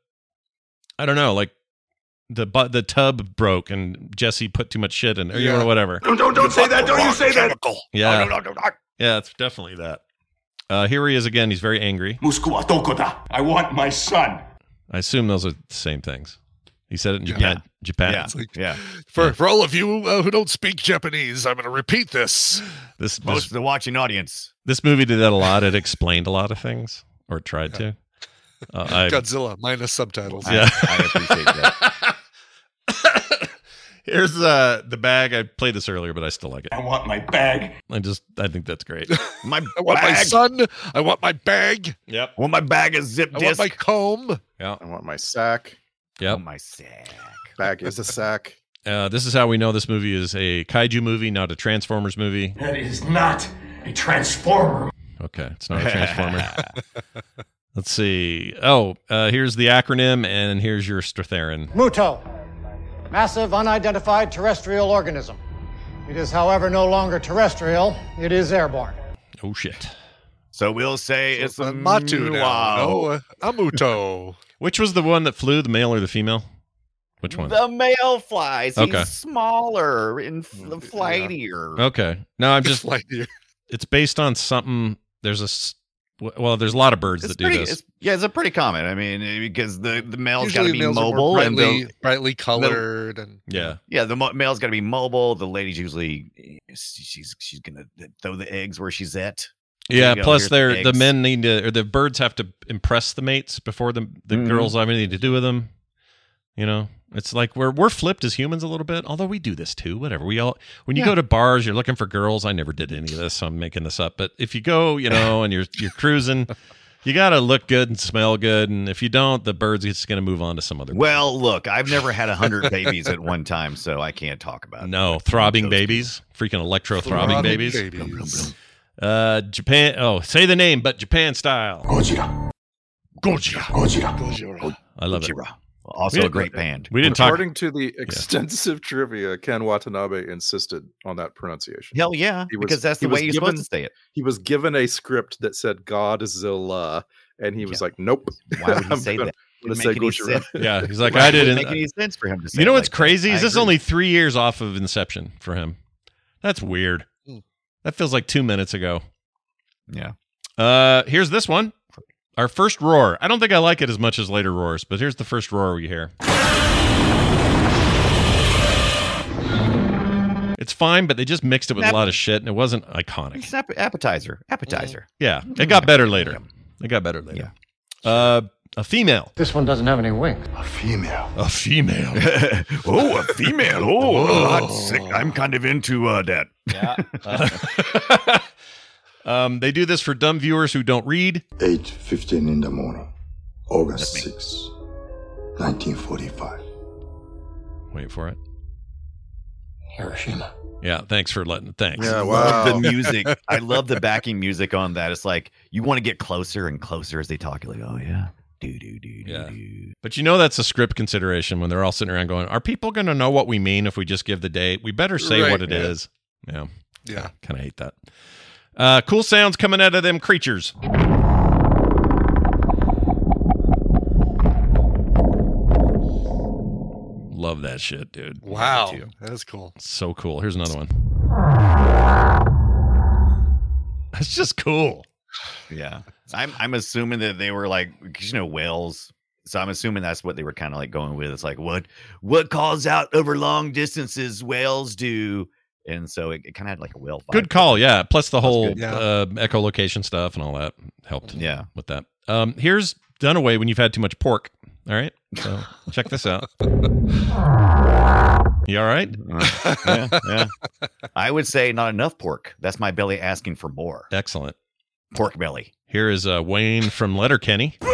G: tub broke and Jesse put too much shit in, or whatever.
N: Don't say that. Don't you say that.
G: Yeah, yeah, it's definitely that. Here he is again. He's very angry.
N: I want my son.
G: I assume those are the same things. He said it in Japan.
I: Yeah.
M: For all of you who don't speak Japanese, I'm going to repeat this.
I: Most of the watching audience.
G: This movie did that a lot. It explained a lot of things, or tried to.
M: Godzilla minus subtitles.
G: Yeah,
I: I appreciate that.
G: Here's the bag. I played this earlier, but I still like it.
N: I want my bag.
G: I think that's great.
I: I
M: want my son. I want my bag.
G: Yep.
I: I want my bag of zip disc.
M: I want my comb.
G: Yeah.
J: I want my sack.
G: Yep.
I: Oh, my sack.
J: Bag is a sack.
G: This is how we know this movie is a kaiju movie, not a Transformers movie.
N: That is not a Transformer.
G: Okay, it's not a Transformer. Let's see. Oh, here's the acronym, and here's your Stratharan.
O: MUTO. Massive unidentified terrestrial organism. It is, however, no longer terrestrial. It is airborne.
G: Oh, shit.
I: So we'll say it's a
M: Matu now. No, a MUTO.
G: Which was the one that flew, the male or the female? Which one?
I: The male flies.
G: Okay.
I: He's smaller and flightier.
G: Okay. No, I'm just
M: flightier.
G: It's based on something. There's a lot of birds that do this.
I: It's a pretty common. I mean, because the male's got to be
M: males
I: mobile
M: are
I: and
M: brightly colored, and
I: the male's got to be mobile. The lady's usually she's gonna throw the eggs where she's at.
G: Yeah,
I: go,
G: plus
I: here's
G: the men need to, or the birds have to impress the mates before the girls have anything to do with them. You know, it's like we're flipped as humans a little bit, although we do this too. Whatever. When you go to bars, you're looking for girls. I never did any of this, so I'm making this up. But if you go, you know, and you're cruising, you got to look good and smell good. And if you don't, the bird's just going to move on to some other.
I: Well, look, I've never had 100 babies at one time, so I can't talk about it.
G: No, throbbing babies, freaking electro-throbbing babies. Japan. Oh, say the name, but Japan style.
K: Gojira.
G: I love it.
I: Also a great band.
G: We didn't talk.
J: According to the extensive trivia, Ken Watanabe insisted on that pronunciation.
I: Hell yeah, because that's the way you're supposed to say it.
J: He was given a script that said Godzilla, and he was like, "Nope."
I: Why would he say that?
J: Let's say Gojira.
G: Yeah, he's like, I didn't
I: make any sense for him to say.
G: You know what's
I: like
G: crazy?
I: that.
G: Is this only 3 years off of Inception for him? That's weird. That feels like 2 minutes ago.
I: Yeah.
G: Here's this one. Our first roar. I don't think I like it as much as later roars, but here's the first roar we hear. It's fine, but they just mixed it with a lot of shit, and it wasn't iconic.
I: It's an appetizer.
G: Yeah, it got better later. It got better later. Yeah. A female.
O: This one doesn't have any wings.
K: A female.
G: A female.
I: Oh, a female. Oh, that's sick. I'm kind of into that.
G: Yeah. They do this for dumb viewers who don't read.
K: 8:15 in the morning, August 6, 1945.
G: Wait for it.
O: Hiroshima.
G: Yeah, thanks.
J: Yeah, wow.
I: I love the music. I love the backing music on that. It's like you want to get closer and closer as they talk. You're like, oh yeah.
G: Yeah. But you know that's a script consideration when they're all sitting around going, are people going to know what we mean if we just give the date? We better say what it is. Yeah.
M: Yeah.
G: Kind of hate that. Cool sounds coming out of them creatures. Love that shit, dude.
M: Wow. That's cool.
G: So cool. Here's another one. That's just cool.
I: Yeah. I'm assuming that they were like, you know, whales. So I'm assuming that's what they were kind of like going with. It's like, what calls out over long distances whales do? And so it kind of had like a whale vibe.
G: Good call, yeah. Plus the whole echolocation stuff and all that helped with that. Here's Dunaway when you've had too much pork. All right? So check this out. You all right?
I: Yeah. I would say not enough pork. That's my belly asking for more.
G: Excellent.
I: Pork belly.
G: Here is Wayne from Letterkenny.
N: 3, 2,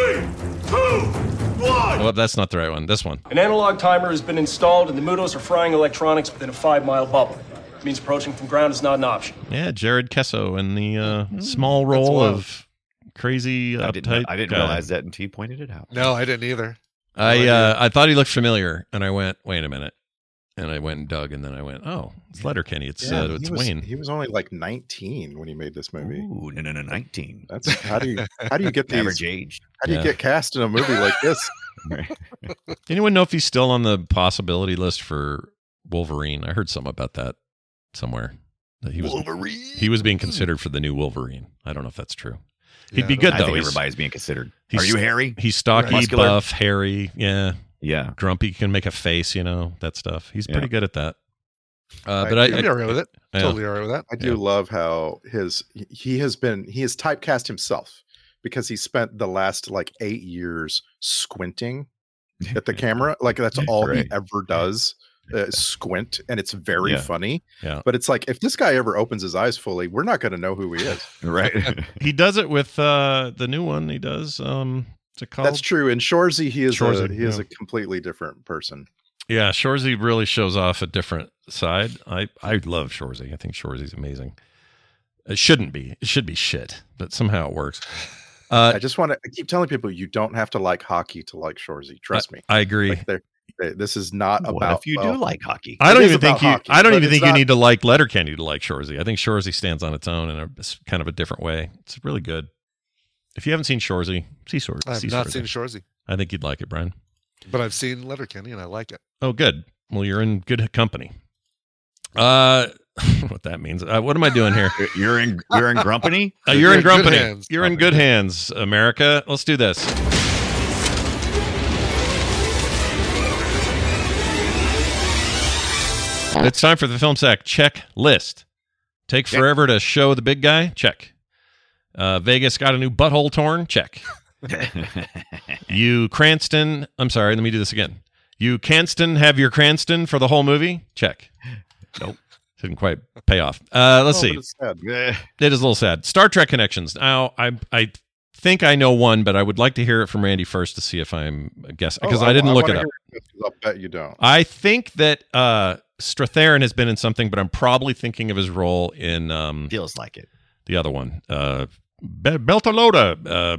N: 1.
G: Oh, that's not the right one. This one.
P: An analog timer has been installed, and the Mudos are frying electronics within a 5-mile bubble. It means approaching from ground is not an option.
G: Yeah, Jared Kesso in the small role of crazy uptight.
I: I didn't realize that until you pointed it out.
M: No, I didn't either.
G: I thought he looked familiar, and I went, wait a minute. And I went and dug, and then I went, oh, it's Letterkenny. It's Wayne.
J: He was only like 19 when he made this movie.
I: Ooh, no, 19.
J: That's how do you get these,
I: average age?
J: How do you get cast in a movie like this?
G: Anyone know if he's still on the possibility list for Wolverine? I heard something about that somewhere. That he was being considered for the new Wolverine. I don't know if that's true. He'd be good though.
I: I think everybody's being considered. Are you hairy?
G: He's stocky,
I: muscular,
G: buff, hairy. Yeah.
I: Yeah.
G: Grumpy, can make a face, you know, that stuff. He's pretty good at that. But
M: I'd be all right with it.
G: Yeah.
M: Totally all right with that.
J: I do love how he has typecast himself because he spent the last like 8 years squinting at the camera. Like that's all he ever does. Squint, and it's very funny.
G: Yeah.
J: But it's like if this guy ever opens his eyes fully, we're not going to know who he is.
I: Right.
G: He does it with the new one. He does. What's it called?
J: That's true. In Shoresy, he is
G: Shoresy,
J: a completely different person.
G: Yeah, Shoresy really shows off a different side. I love Shoresy. I think Shoresy's amazing. It shouldn't be. It should be shit, but somehow it works.
J: I keep telling people you don't have to like hockey to like Shoresy. Trust me.
G: I agree.
J: Like this is not
I: what
J: about.
I: If you do like hockey,
G: I don't even think you need to like Letterkenny to like Shoresy. I think Shoresy stands on its own in a kind of a different way. It's really good. If you haven't seen Shoresy, see Shoresy.
M: I've not seen Shoresy.
G: I think you'd like it, Brian.
M: But I've seen Letterkenny and I like it.
G: Oh, good. Well, you're in good company. What that means? What am I doing here?
I: You're in Grumpany?
G: You're in Grumpany. You're in good hands, America. Let's do this. It's time for the Film Sack checklist. Take forever to show the big guy? Check. Vegas got a new butthole torn. Check. You Cranston. I'm sorry. Let me do this again. You Canston have your Cranston for the whole movie. Check. Nope. Didn't quite pay off. Let's see.
J: It's sad.
G: It is a little sad. Star Trek connections. Now, I think I know one, but I would like to hear it from Randy first to see if I'm guessing, because I didn't look it up.
J: I'll bet you don't.
G: I think that Strathairn has been in something, but I'm probably thinking of his role in
I: feels like it.
G: The other one, Beltalowda.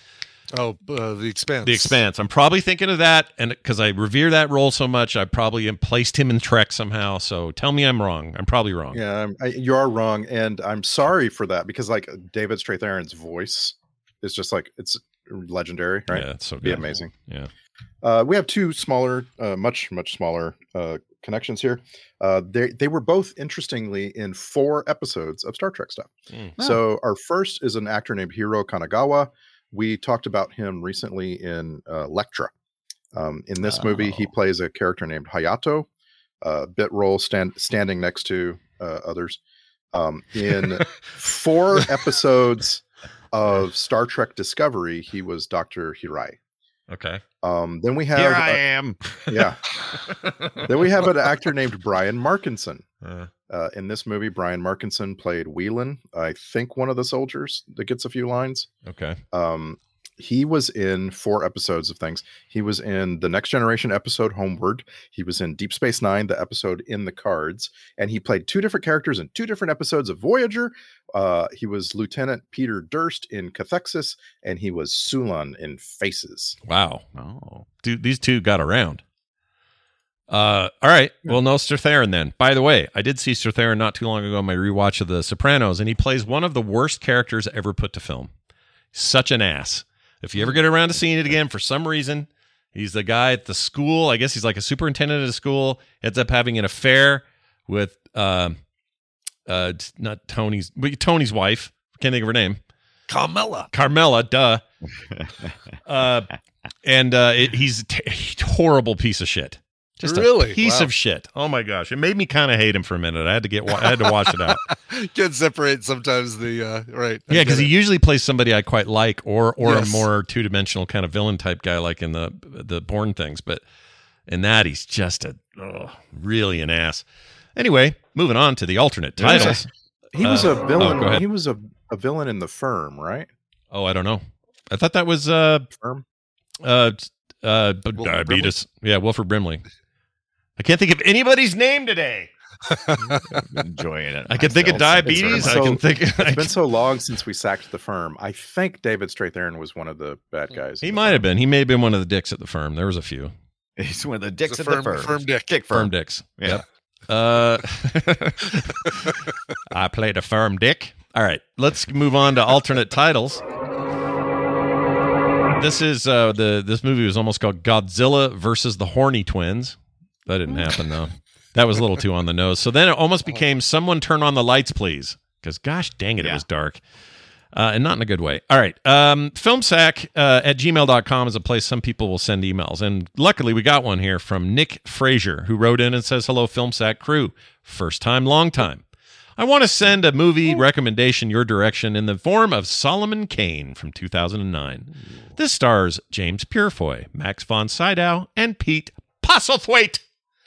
M: The Expanse.
G: The Expanse. I'm probably thinking of that, and because I revere that role so much, I probably placed him in Trek somehow. So tell me I'm wrong. I'm probably wrong.
J: Yeah, you are wrong, and I'm sorry for that, because like David Strathairn's voice is just like, it's legendary, right?
G: Yeah, it's so good.
J: Be amazing.
G: Yeah.
J: We have two smaller, much smaller connections here. They were both, interestingly, in 4 episodes of Star Trek stuff. So our first is an actor named Hiro Kanagawa. We talked about him recently in Lectra. In this movie, he plays a character named Hayato, bit role standing next to others. In 4 episodes of Star Trek Discovery, he was Dr. Hirai.
G: Okay.
J: Then we have
I: Here I am.
J: Yeah. Then we have an actor named Brian Markinson. In this movie, Brian Markinson played Whelan, I think one of the soldiers that gets a few lines.
G: Okay.
J: He was in 4 episodes of things. He was in the Next Generation episode Homeward. He was in Deep Space Nine, the episode In the Cards. And he played 2 different characters in 2 different episodes of Voyager. He was Lieutenant Peter Durst in Cathexis, and he was Sulan in Faces.
G: Wow. Oh. Dude, these 2 got around. All right. Well, no Strathairn then. By the way, I did see Strathairn not too long ago in my rewatch of The Sopranos, and he plays one of the worst characters ever put to film. Such an ass. If you ever get around to seeing it again, for some reason, he's the guy at the school. I guess he's like a superintendent at a school. Ends up having an affair with not Tony's, but Tony's wife. Can't think of her name. Carmela, duh. He's a horrible piece of shit. Just
M: really?
G: a piece of shit. Oh my gosh. It made me kind of hate him for a minute. I had to wash it out.
M: Can separate sometimes the right.
G: Yeah, because he usually plays somebody I quite like, or a more 2-dimensional kind of villain type guy, like in the Bourne things. But in that, he's just really an ass. Anyway, moving on to the alternate titles.
J: He was a villain.
G: Go ahead.
J: He was a villain in The Firm, right?
G: Oh, I don't know. I thought that was
J: Firm.
G: Diabetes. Yeah, Wilford Brimley. I can't think of anybody's name today.
I: Enjoying it.
G: I can think of Diabetes.
J: It's been so long since we sacked The Firm. I think David Strathairn was one of the bad guys.
G: He might have been. He may have been one of the dicks at The Firm. There was a few.
I: He's one of the dicks at
M: firm,
I: the firm.
M: Firm dick.
I: Dick
G: Firm dicks.
I: Yeah.
G: Yep. I played a firm dick. All right, let's move on to alternate titles. This is this movie was almost called Godzilla versus the Horny Twins. That didn't happen though. That was a little too on the nose. So then it almost became Someone Turn on the Lights, Please. Because gosh dang it, it was dark. And not in a good way. All right. Filmsack at gmail.com is a place some people will send emails. And luckily we got one here from Nick Frazier, who wrote in and says, hello, Filmsack crew. First time, long time. I want to send a movie recommendation your direction in the form of Solomon Kane from 2009. This stars James Purefoy, Max von Sydow, and Pete Postlethwaite.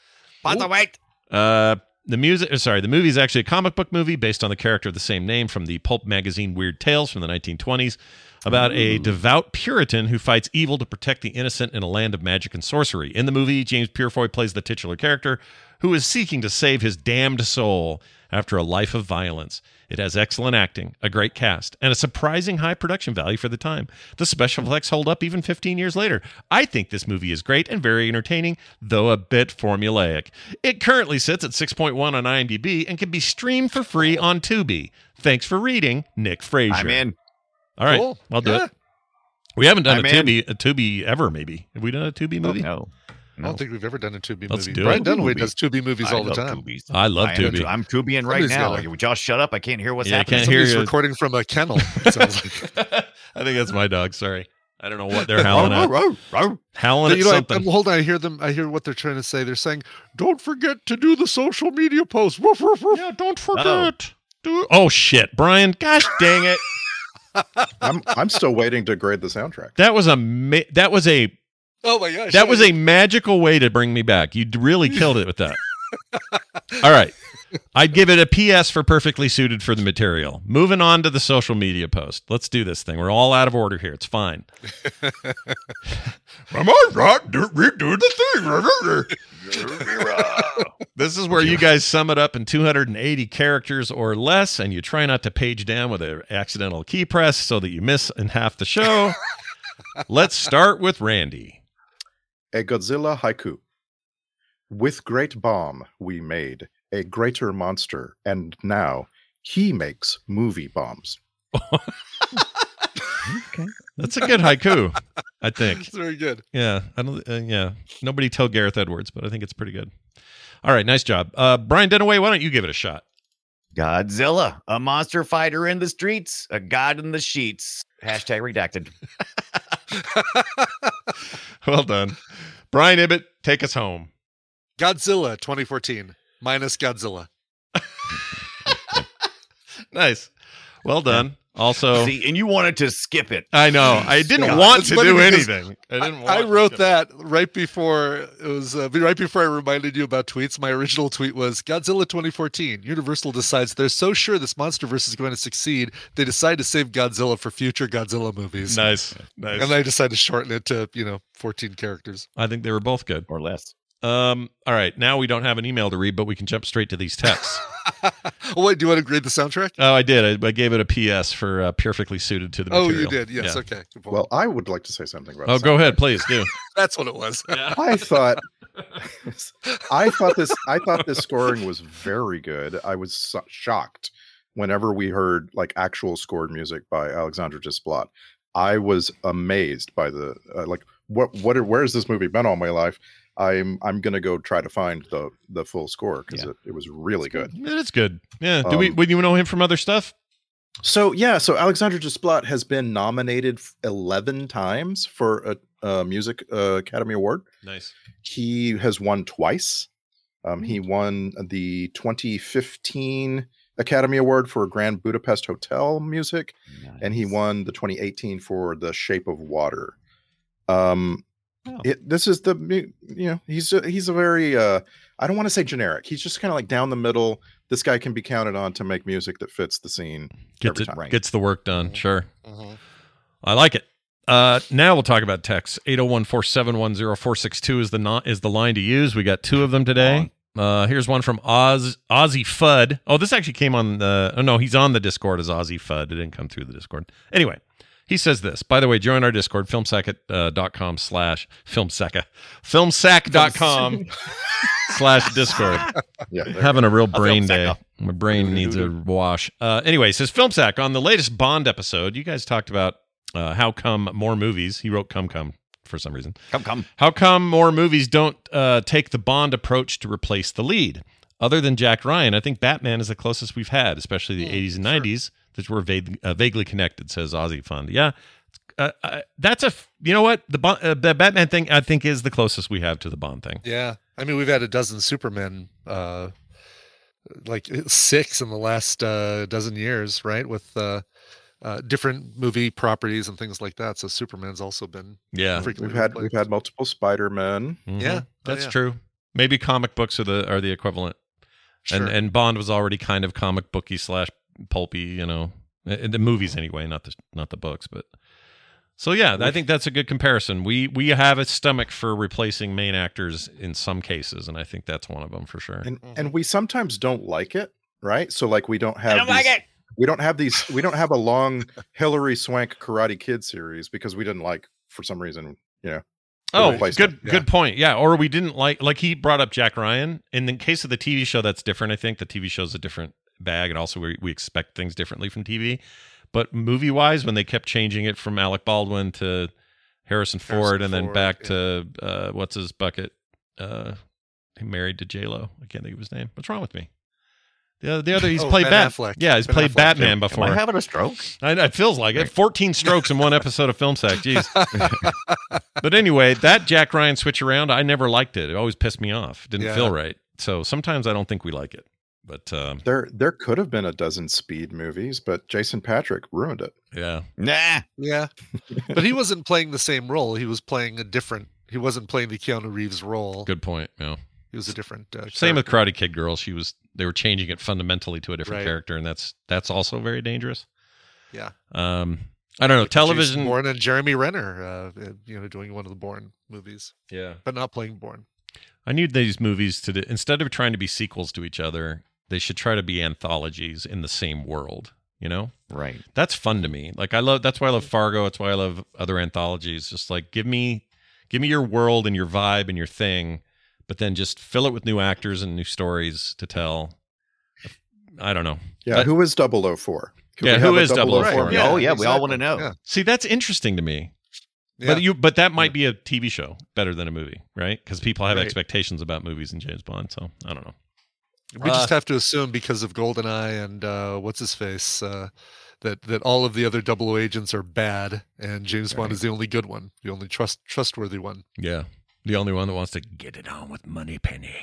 G: The movie is actually a comic book movie based on the character of the same name from the pulp magazine Weird Tales from the 1920s about a devout Puritan who fights evil to protect the innocent in a land of magic and sorcery. In the movie, James Purefoy plays the titular character who is seeking to save his damned soul after a life of violence. It has excellent acting, a great cast, and a surprising high production value for the time. The special effects hold up even 15 years later. I think this movie is great and very entertaining, though a bit formulaic. It currently sits at 6.1 on IMDb and can be streamed for free on Tubi. Thanks for reading, Nick Frazier.
I: I'm in.
G: All right,
M: Cool.
G: I'll do it. We haven't done a Tubi ever, maybe. Have we done a Tubi movie?
I: No.
M: I don't think we've ever done a Tubi
G: Let's
M: movie.
G: do
M: Brian
G: it.
M: Dunaway does Tubi movies all the time.
G: I love Tubi.
I: I'm Tubiing right
M: Somebody's
I: now.
M: gotta-
I: Would y'all shut up? I can't hear what's
G: Yeah, I
I: happening.
G: can't hear
M: Somebody's
G: you.
M: recording from a kennel. It sounds like.
G: I think that's my dog. Sorry. I don't know what they're howling at. Howling at something.
M: Hold on, I hear what they're trying to say. They're saying, "Don't forget to do the social media post." Woof, woof, woof.
G: Yeah, don't forget. Oh shit, Brian! Gosh dang it!
J: I'm still waiting to grade the soundtrack.
G: That was a
M: Oh my gosh.
G: that was a magical way to bring me back. You really killed it with that. All right. I'd give it a PS for perfectly suited for the material. Moving on to the social media post. Let's do this thing. We're all out of order here. It's fine.
J: Am I right? We do the thing.
G: This is where you guys sum it up in 280 characters or less, and you try not to page down with an accidental key press so that you miss in half the show. Let's start with Randy.
J: A Godzilla haiku. With great bomb we made a greater monster, and now he makes movie bombs.
G: Okay. That's a good haiku, I think.
M: It's very good.
G: Yeah, I don't. Yeah, nobody tell Gareth Edwards, but I think it's pretty good. All right, nice job, Brian Dunaway. Why don't you give it a shot?
I: Godzilla, a monster fighter in the streets, a god in the sheets. Hashtag redacted.
G: Well done, Brian Ibbett. Take us home.
M: Godzilla 2014 minus Godzilla.
G: Nice. Well done. Also,
I: see, and you wanted to skip it.
G: I know. I didn't want to do anything.
M: I wrote that right before it was right before I reminded you about tweets. My original tweet was Godzilla 2014. Universal decides they're so sure this MonsterVerse is going to succeed, they decide to save Godzilla for future Godzilla movies.
G: Nice.
M: And I decided to shorten it to 14 characters.
G: I think they were both good,
I: or less.
G: All right. Now we don't have an email to read, but we can jump straight to these texts.
M: Oh, wait, do you want to grade the soundtrack?
G: Oh, I did. I gave it a PS for perfectly suited to the material.
M: Oh, you did. Yes.
G: Yeah.
M: Okay.
J: Well, I would like to say something about.
G: Oh, go ahead, please do.
M: That's what it was.
G: Yeah.
J: I thought this scoring was very good. I was shocked whenever we heard like actual scored music by Alexandre Desplat. I was amazed by the where has this movie been all my life? I'm gonna go try to find the full score because it was really good.
G: It's good. Yeah. Would you know him from other stuff?
J: So Alexandre Desplat has been nominated 11 times for a Music Academy Award.
G: Nice.
J: He has won twice. He won the 2015 Academy Award for Grand Budapest Hotel music, and he won the 2018 for The Shape of Water. This is he's a very I don't want to say generic. He's just kind of like down the middle. This guy can be counted on to make music that fits the scene.
G: Gets the work done. Sure. I like it. Now we'll talk about texts. 801-471-0462 is the line to use. We got two of them today. Here's one from Ozzy Fudd. Oh, this actually came on he's on the Discord as Ozzy Fudd. It didn't come through the Discord. Anyway, he says this. By the way, join our Discord, filmsack.com/Discord.
J: Yeah,
G: having a real brain day. My brain needs a wash. Anyway, says FilmSack, on the latest Bond episode, you guys talked about how come more movies. He wrote come for some reason.
I: Come.
G: How come more movies don't take the Bond approach to replace the lead? Other than Jack Ryan, I think Batman is the closest we've had, especially the 80s and 90s. That were vaguely connected, says Ozzy Fund. Yeah, that's you know what? The Batman thing, I think, is the closest we have to the Bond thing.
M: Yeah. I mean, we've had a dozen Supermen, like 6 in the last dozen years, right? With different movie properties and things like that. So Superman's also been
J: we've had multiple Spider-Men.
G: Mm-hmm.
M: Yeah,
G: that's true. Maybe comic books are the equivalent,
M: Sure.
G: and Bond was already kind of comic booky / pulpy, in the movies anyway, not the books, but so yeah, I think that's a good comparison. We have a stomach for replacing main actors in some cases, and I think that's one of them for sure.
J: And we sometimes don't like it, right? So like we don't have we don't have a long Hilary Swank Karate Kid series because we didn't like, for some reason,
G: Oh, good point. Yeah, or we didn't like he brought up Jack Ryan. In the case of the TV show, that's different. I think the TV show's a different bag, and also we expect things differently from TV. But movie wise, when they kept changing it from Alec Baldwin to Harrison Ford and then back to what's his bucket, married to J-Lo. I can't think of his name. What's wrong with me? The other he's played
M: Affleck.
G: Yeah, he's played Batman before.
I: Am I having a stroke?
G: It feels like it. 14 strokes in one episode of FilmSack. Jeez. But anyway, that Jack Ryan switch around, I never liked it. It always pissed me off. It didn't feel right. So sometimes I don't think we like it. But
J: there could have been a dozen Speed movies, but Jason Patrick ruined it.
G: Yeah.
I: Nah.
M: Yeah. But he wasn't playing the same role. He was playing he wasn't playing the Keanu Reeves role.
G: Good point. Yeah.
M: He was a different
G: Same with Karate Kid Girl. They were changing it fundamentally to a different
M: Right.
G: character, and that's also very dangerous.
M: Yeah.
G: I don't know. Television.
M: Jason Bourne and Jeremy Renner, doing one of the Bourne movies.
G: Yeah.
M: But not playing Bourne.
G: I need these movies instead of trying to be sequels to each other, they should try to be anthologies in the same world,
I: Right.
G: That's fun to me. Like that's why I love Fargo. That's why I love other anthologies. Just like give me your world and your vibe and your thing, but then just fill it with new actors and new stories to tell. I don't know.
J: Yeah, who is 004?
G: Who is 004?
I: Right.
M: Yeah,
I: we
M: exactly.
I: all want to know.
M: Yeah.
G: See, that's interesting to me.
M: Yeah.
G: But that might be a TV show better than a movie, right? Because people have
M: Right.
G: expectations about movies and James Bond. So I don't know.
M: We just have to assume because of GoldenEye and what's his face that all of the other 00 agents are bad and James Bond is the only good one, the only trustworthy one.
G: Yeah, the only one that wants to get it on with Moneypenny.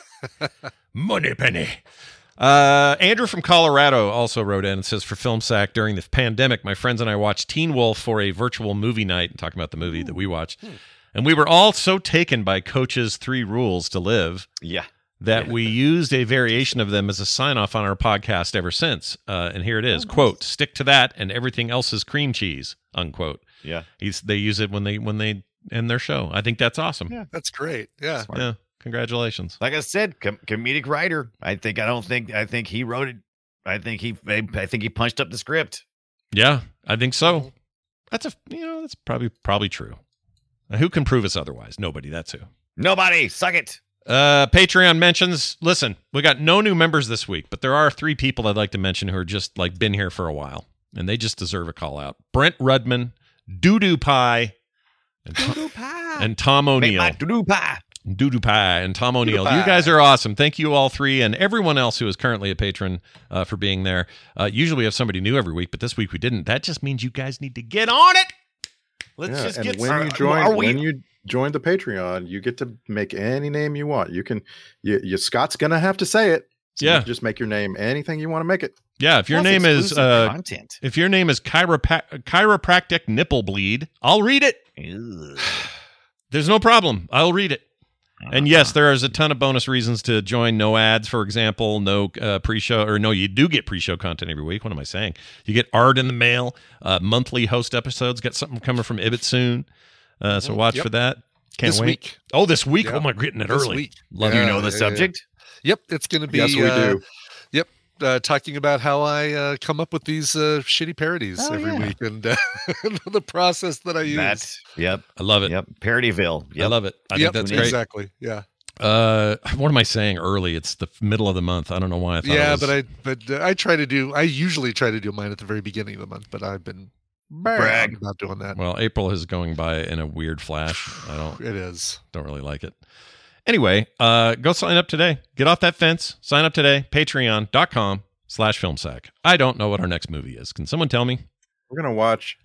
G: Moneypenny. Andrew from Colorado also wrote in and says, for Film Sack, during the pandemic, my friends and I watched Teen Wolf for a virtual movie night, talking about the movie that we watched. And we were all so taken by Coach's 3 rules to live that we used a variation of them as a sign-off on our podcast ever since. And here it is, quote, stick to that and everything else is cream cheese, unquote.
I: Yeah.
G: They use it when they end their show. I think that's awesome.
M: Yeah, that's great. Yeah.
I: Smart.
G: Yeah. Congratulations.
I: Like I said, comedic writer. I think he wrote it. I think he punched up the script.
G: Yeah, I think so. That's that's probably true. Who can prove us otherwise? Nobody. That's who.
I: Nobody. Suck it.
G: Patreon mentions. Listen, we got no new members this week, but there are 3 people I'd like to mention who are just like been here for a while, and they just deserve a call out. Brent Rudman, Doodoo Pie, and Tom O'Neill.
I: Doodoo Pie.
G: Doodoo Pie and Tom O'Neill. You guys are awesome. Thank you all 3 and everyone else who is currently a patron for being there. Usually we have somebody new every week, but this week we didn't. That just means you guys need to get on it. Let's just get
J: when you join the Patreon, you get to make any name you want. You can Scott's gonna have to say it. So you just make your name anything you want to make it.
G: Yeah, if your name is
I: content.
G: If your name is chiropractic nipple bleed, I'll read it. There's no problem. I'll read it. And yes, there is a ton of bonus reasons to join. No ads, for example, no pre-show, or no, you do get pre-show content every week. What am I saying? You get art in the mail, monthly host episodes. Got something coming from Ibit soon, so watch for that. Can't
M: this
G: wait.
M: Week.
G: Oh, this week!
M: Yep.
G: Oh my, getting it
M: this
G: early.
M: Week.
G: Love
I: you know the subject.
M: Yep, it's going to be.
J: Yes, we do.
M: Yep. Talking about how I come up with these shitty parodies every week and the process that I use.
I: Yep.
G: I love it.
I: Yep. Parodyville. Yep.
G: I love it. I think that's great.
M: Exactly. Yeah.
G: What am I saying early? It's the middle of the month. I don't know why I thought it was...
M: but I usually try to do mine at the very beginning of the month, but I've been
I: brag
M: about doing that.
G: Well, April is going by in a weird flash.
M: It is.
G: Don't really like it. Anyway, go sign up today. Get off that fence. Sign up today. Patreon.com/filmsack. I don't know what our next movie is. Can someone tell me?
J: We're gonna watch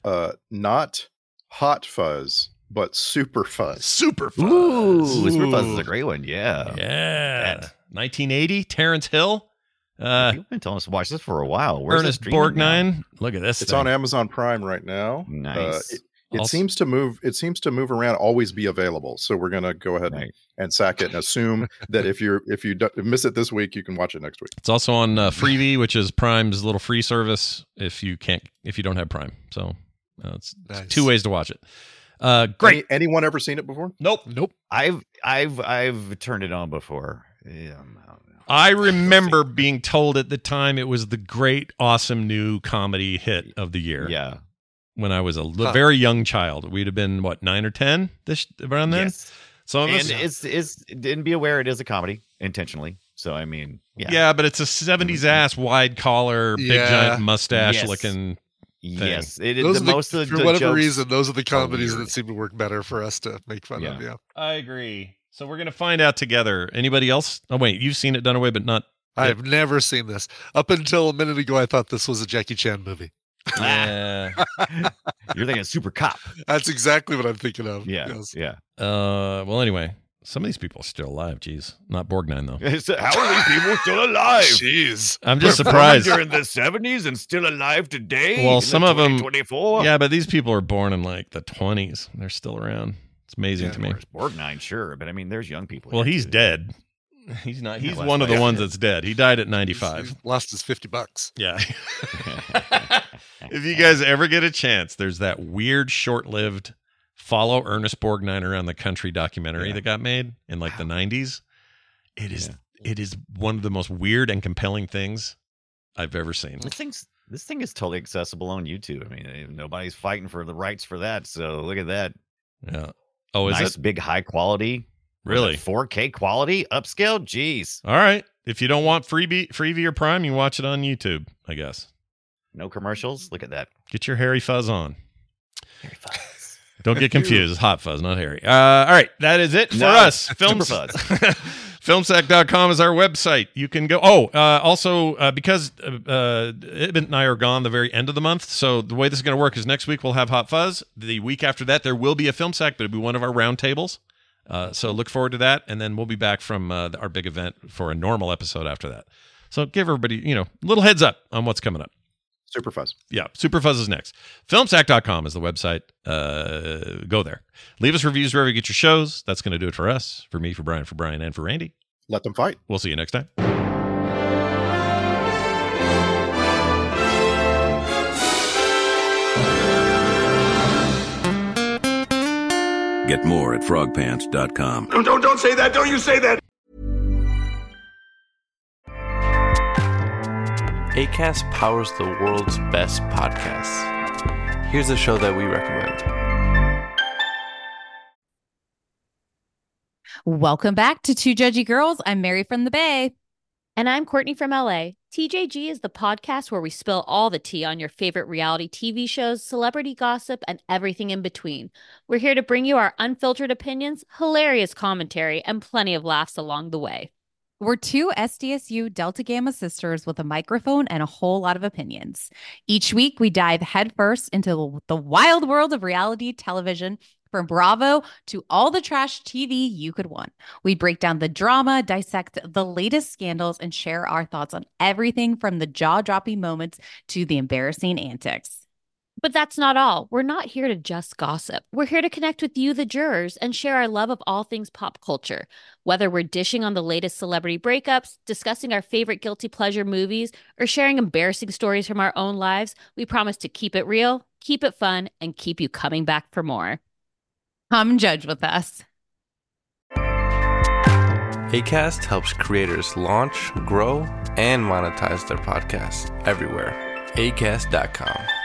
J: not Hot Fuzz, but Super Fuzz.
G: Super Fuzz.
I: Ooh, Super Fuzz is a great one. Yeah.
G: Yeah. 1980. Terrence Hill.
I: You've been telling us to watch this for a while. Where's
G: Ernest Borgnine. Look at this.
J: It's on Amazon Prime right now.
I: Nice.
J: It seems to move. It seems to move around. Always be available. So we're gonna go ahead and sack it and assume that if you miss it this week, you can watch it next week.
G: It's also on Freevee, which is Prime's little free service. If you don't have Prime, so it's 2 ways to watch it. Great.
J: Anyone ever seen it before?
G: Nope.
I: I've turned it on before. Yeah,
G: I remember being told at the time it was the great, awesome new comedy hit of the year.
I: Yeah.
G: When I was a very young child, we'd have been 9 or 10 around then.
I: Yes.
G: Some of us,
I: and be aware it is a comedy intentionally. So I mean,
G: yeah, but it's a 70s ass, wide collar, big giant mustache looking.
I: Yes, it
M: is. For whatever
I: jokes
M: reason, those are the comedies that seem to work better for us to make fun of. Yeah,
G: I agree. So we're gonna find out together. Anybody else? Oh wait, you've seen it Dunaway, but not.
M: I have never seen this. Up until a minute ago, I thought this was a Jackie Chan movie.
G: Yeah.
I: You're thinking Super Cop.
M: That's exactly what I'm thinking of.
I: Yeah.
M: Yes.
I: Yeah.
G: Well, anyway, Some of these people are still alive. Jeez, not Borgnine though.
I: How are these people still alive?
M: Jeez,
G: I'm just surprised.
I: During the 70s and still alive today.
G: Well, some of them.
I: 2024.
G: Yeah, but these people are born in like the 20s. They're still around. It's amazing to me.
I: Borgnine, sure, but I mean, there's young people.
G: Well, he's dead. He's not. He's one of the ones that's dead. He died at 95.
M: He lost his $50.
G: Yeah. If you guys ever get a chance, there's that weird, short-lived follow Ernest Borgnine around the country documentary that got made in like the 90s. It is one of the most weird and compelling things I've ever seen.
I: This thing is totally accessible on YouTube. I mean, nobody's fighting for the rights for that. So look at that.
G: Yeah. Oh, is
I: nice,
G: it
I: big, high quality?
G: Really?
I: 4K quality, upscale? Jeez.
G: All right. If you don't want Freebie or Prime, you watch it on YouTube, I guess.
I: No commercials? Look at that.
G: Get your Harry Fuzz on.
I: Harry Fuzz.
G: Don't get confused. It's Hot Fuzz, not Harry. All right. That is it for us.
I: Super Fuzz.
G: Filmsack.com is our website. You can go. Also, because Ibn and I are gone the very end of the month, so the way this is going to work is next week we'll have Hot Fuzz. The week after that, there will be a Film Sack, but it'll be one of our round tables. So look forward to that, and then we'll be back from our big event for a normal episode after that. So give everybody, a little heads up on what's coming up.
J: Super Fuzz.
G: Yeah, Super Fuzz is next. Filmsack.com is the website. Go there. Leave us reviews wherever you get your shows. That's going to do it for us, for me, for Brian, and for Randy.
J: Let them fight.
G: We'll see you next time.
H: Get more at frogpants.com.
N: Don't say that. Don't you say that.
Q: Acast powers the world's best podcasts. Here's a show that we recommend.
R: Welcome back to Two Judgy Girls. I'm Mary from the Bay.
S: And I'm Courtney from LA. TJG is the podcast where we spill all the tea on your favorite reality TV shows, celebrity gossip, and everything in between. We're here to bring you our unfiltered opinions, hilarious commentary, and plenty of laughs along the way.
R: We're two SDSU Delta Gamma sisters with a microphone and a whole lot of opinions. Each week, we dive headfirst into the wild world of reality television, from Bravo to all the trash TV you could want. We break down the drama, dissect the latest scandals, and share our thoughts on everything from the jaw-dropping moments to the embarrassing antics.
S: But that's not all. We're not here to just gossip. We're here to connect with you, the jurors, and share our love of all things pop culture. Whether we're dishing on the latest celebrity breakups, discussing our favorite guilty pleasure movies, or sharing embarrassing stories from our own lives, we promise to keep it real, keep it fun, and keep you coming back for more.
R: Come judge with us.
Q: Acast helps creators launch, grow, and monetize their podcasts everywhere. Acast.com.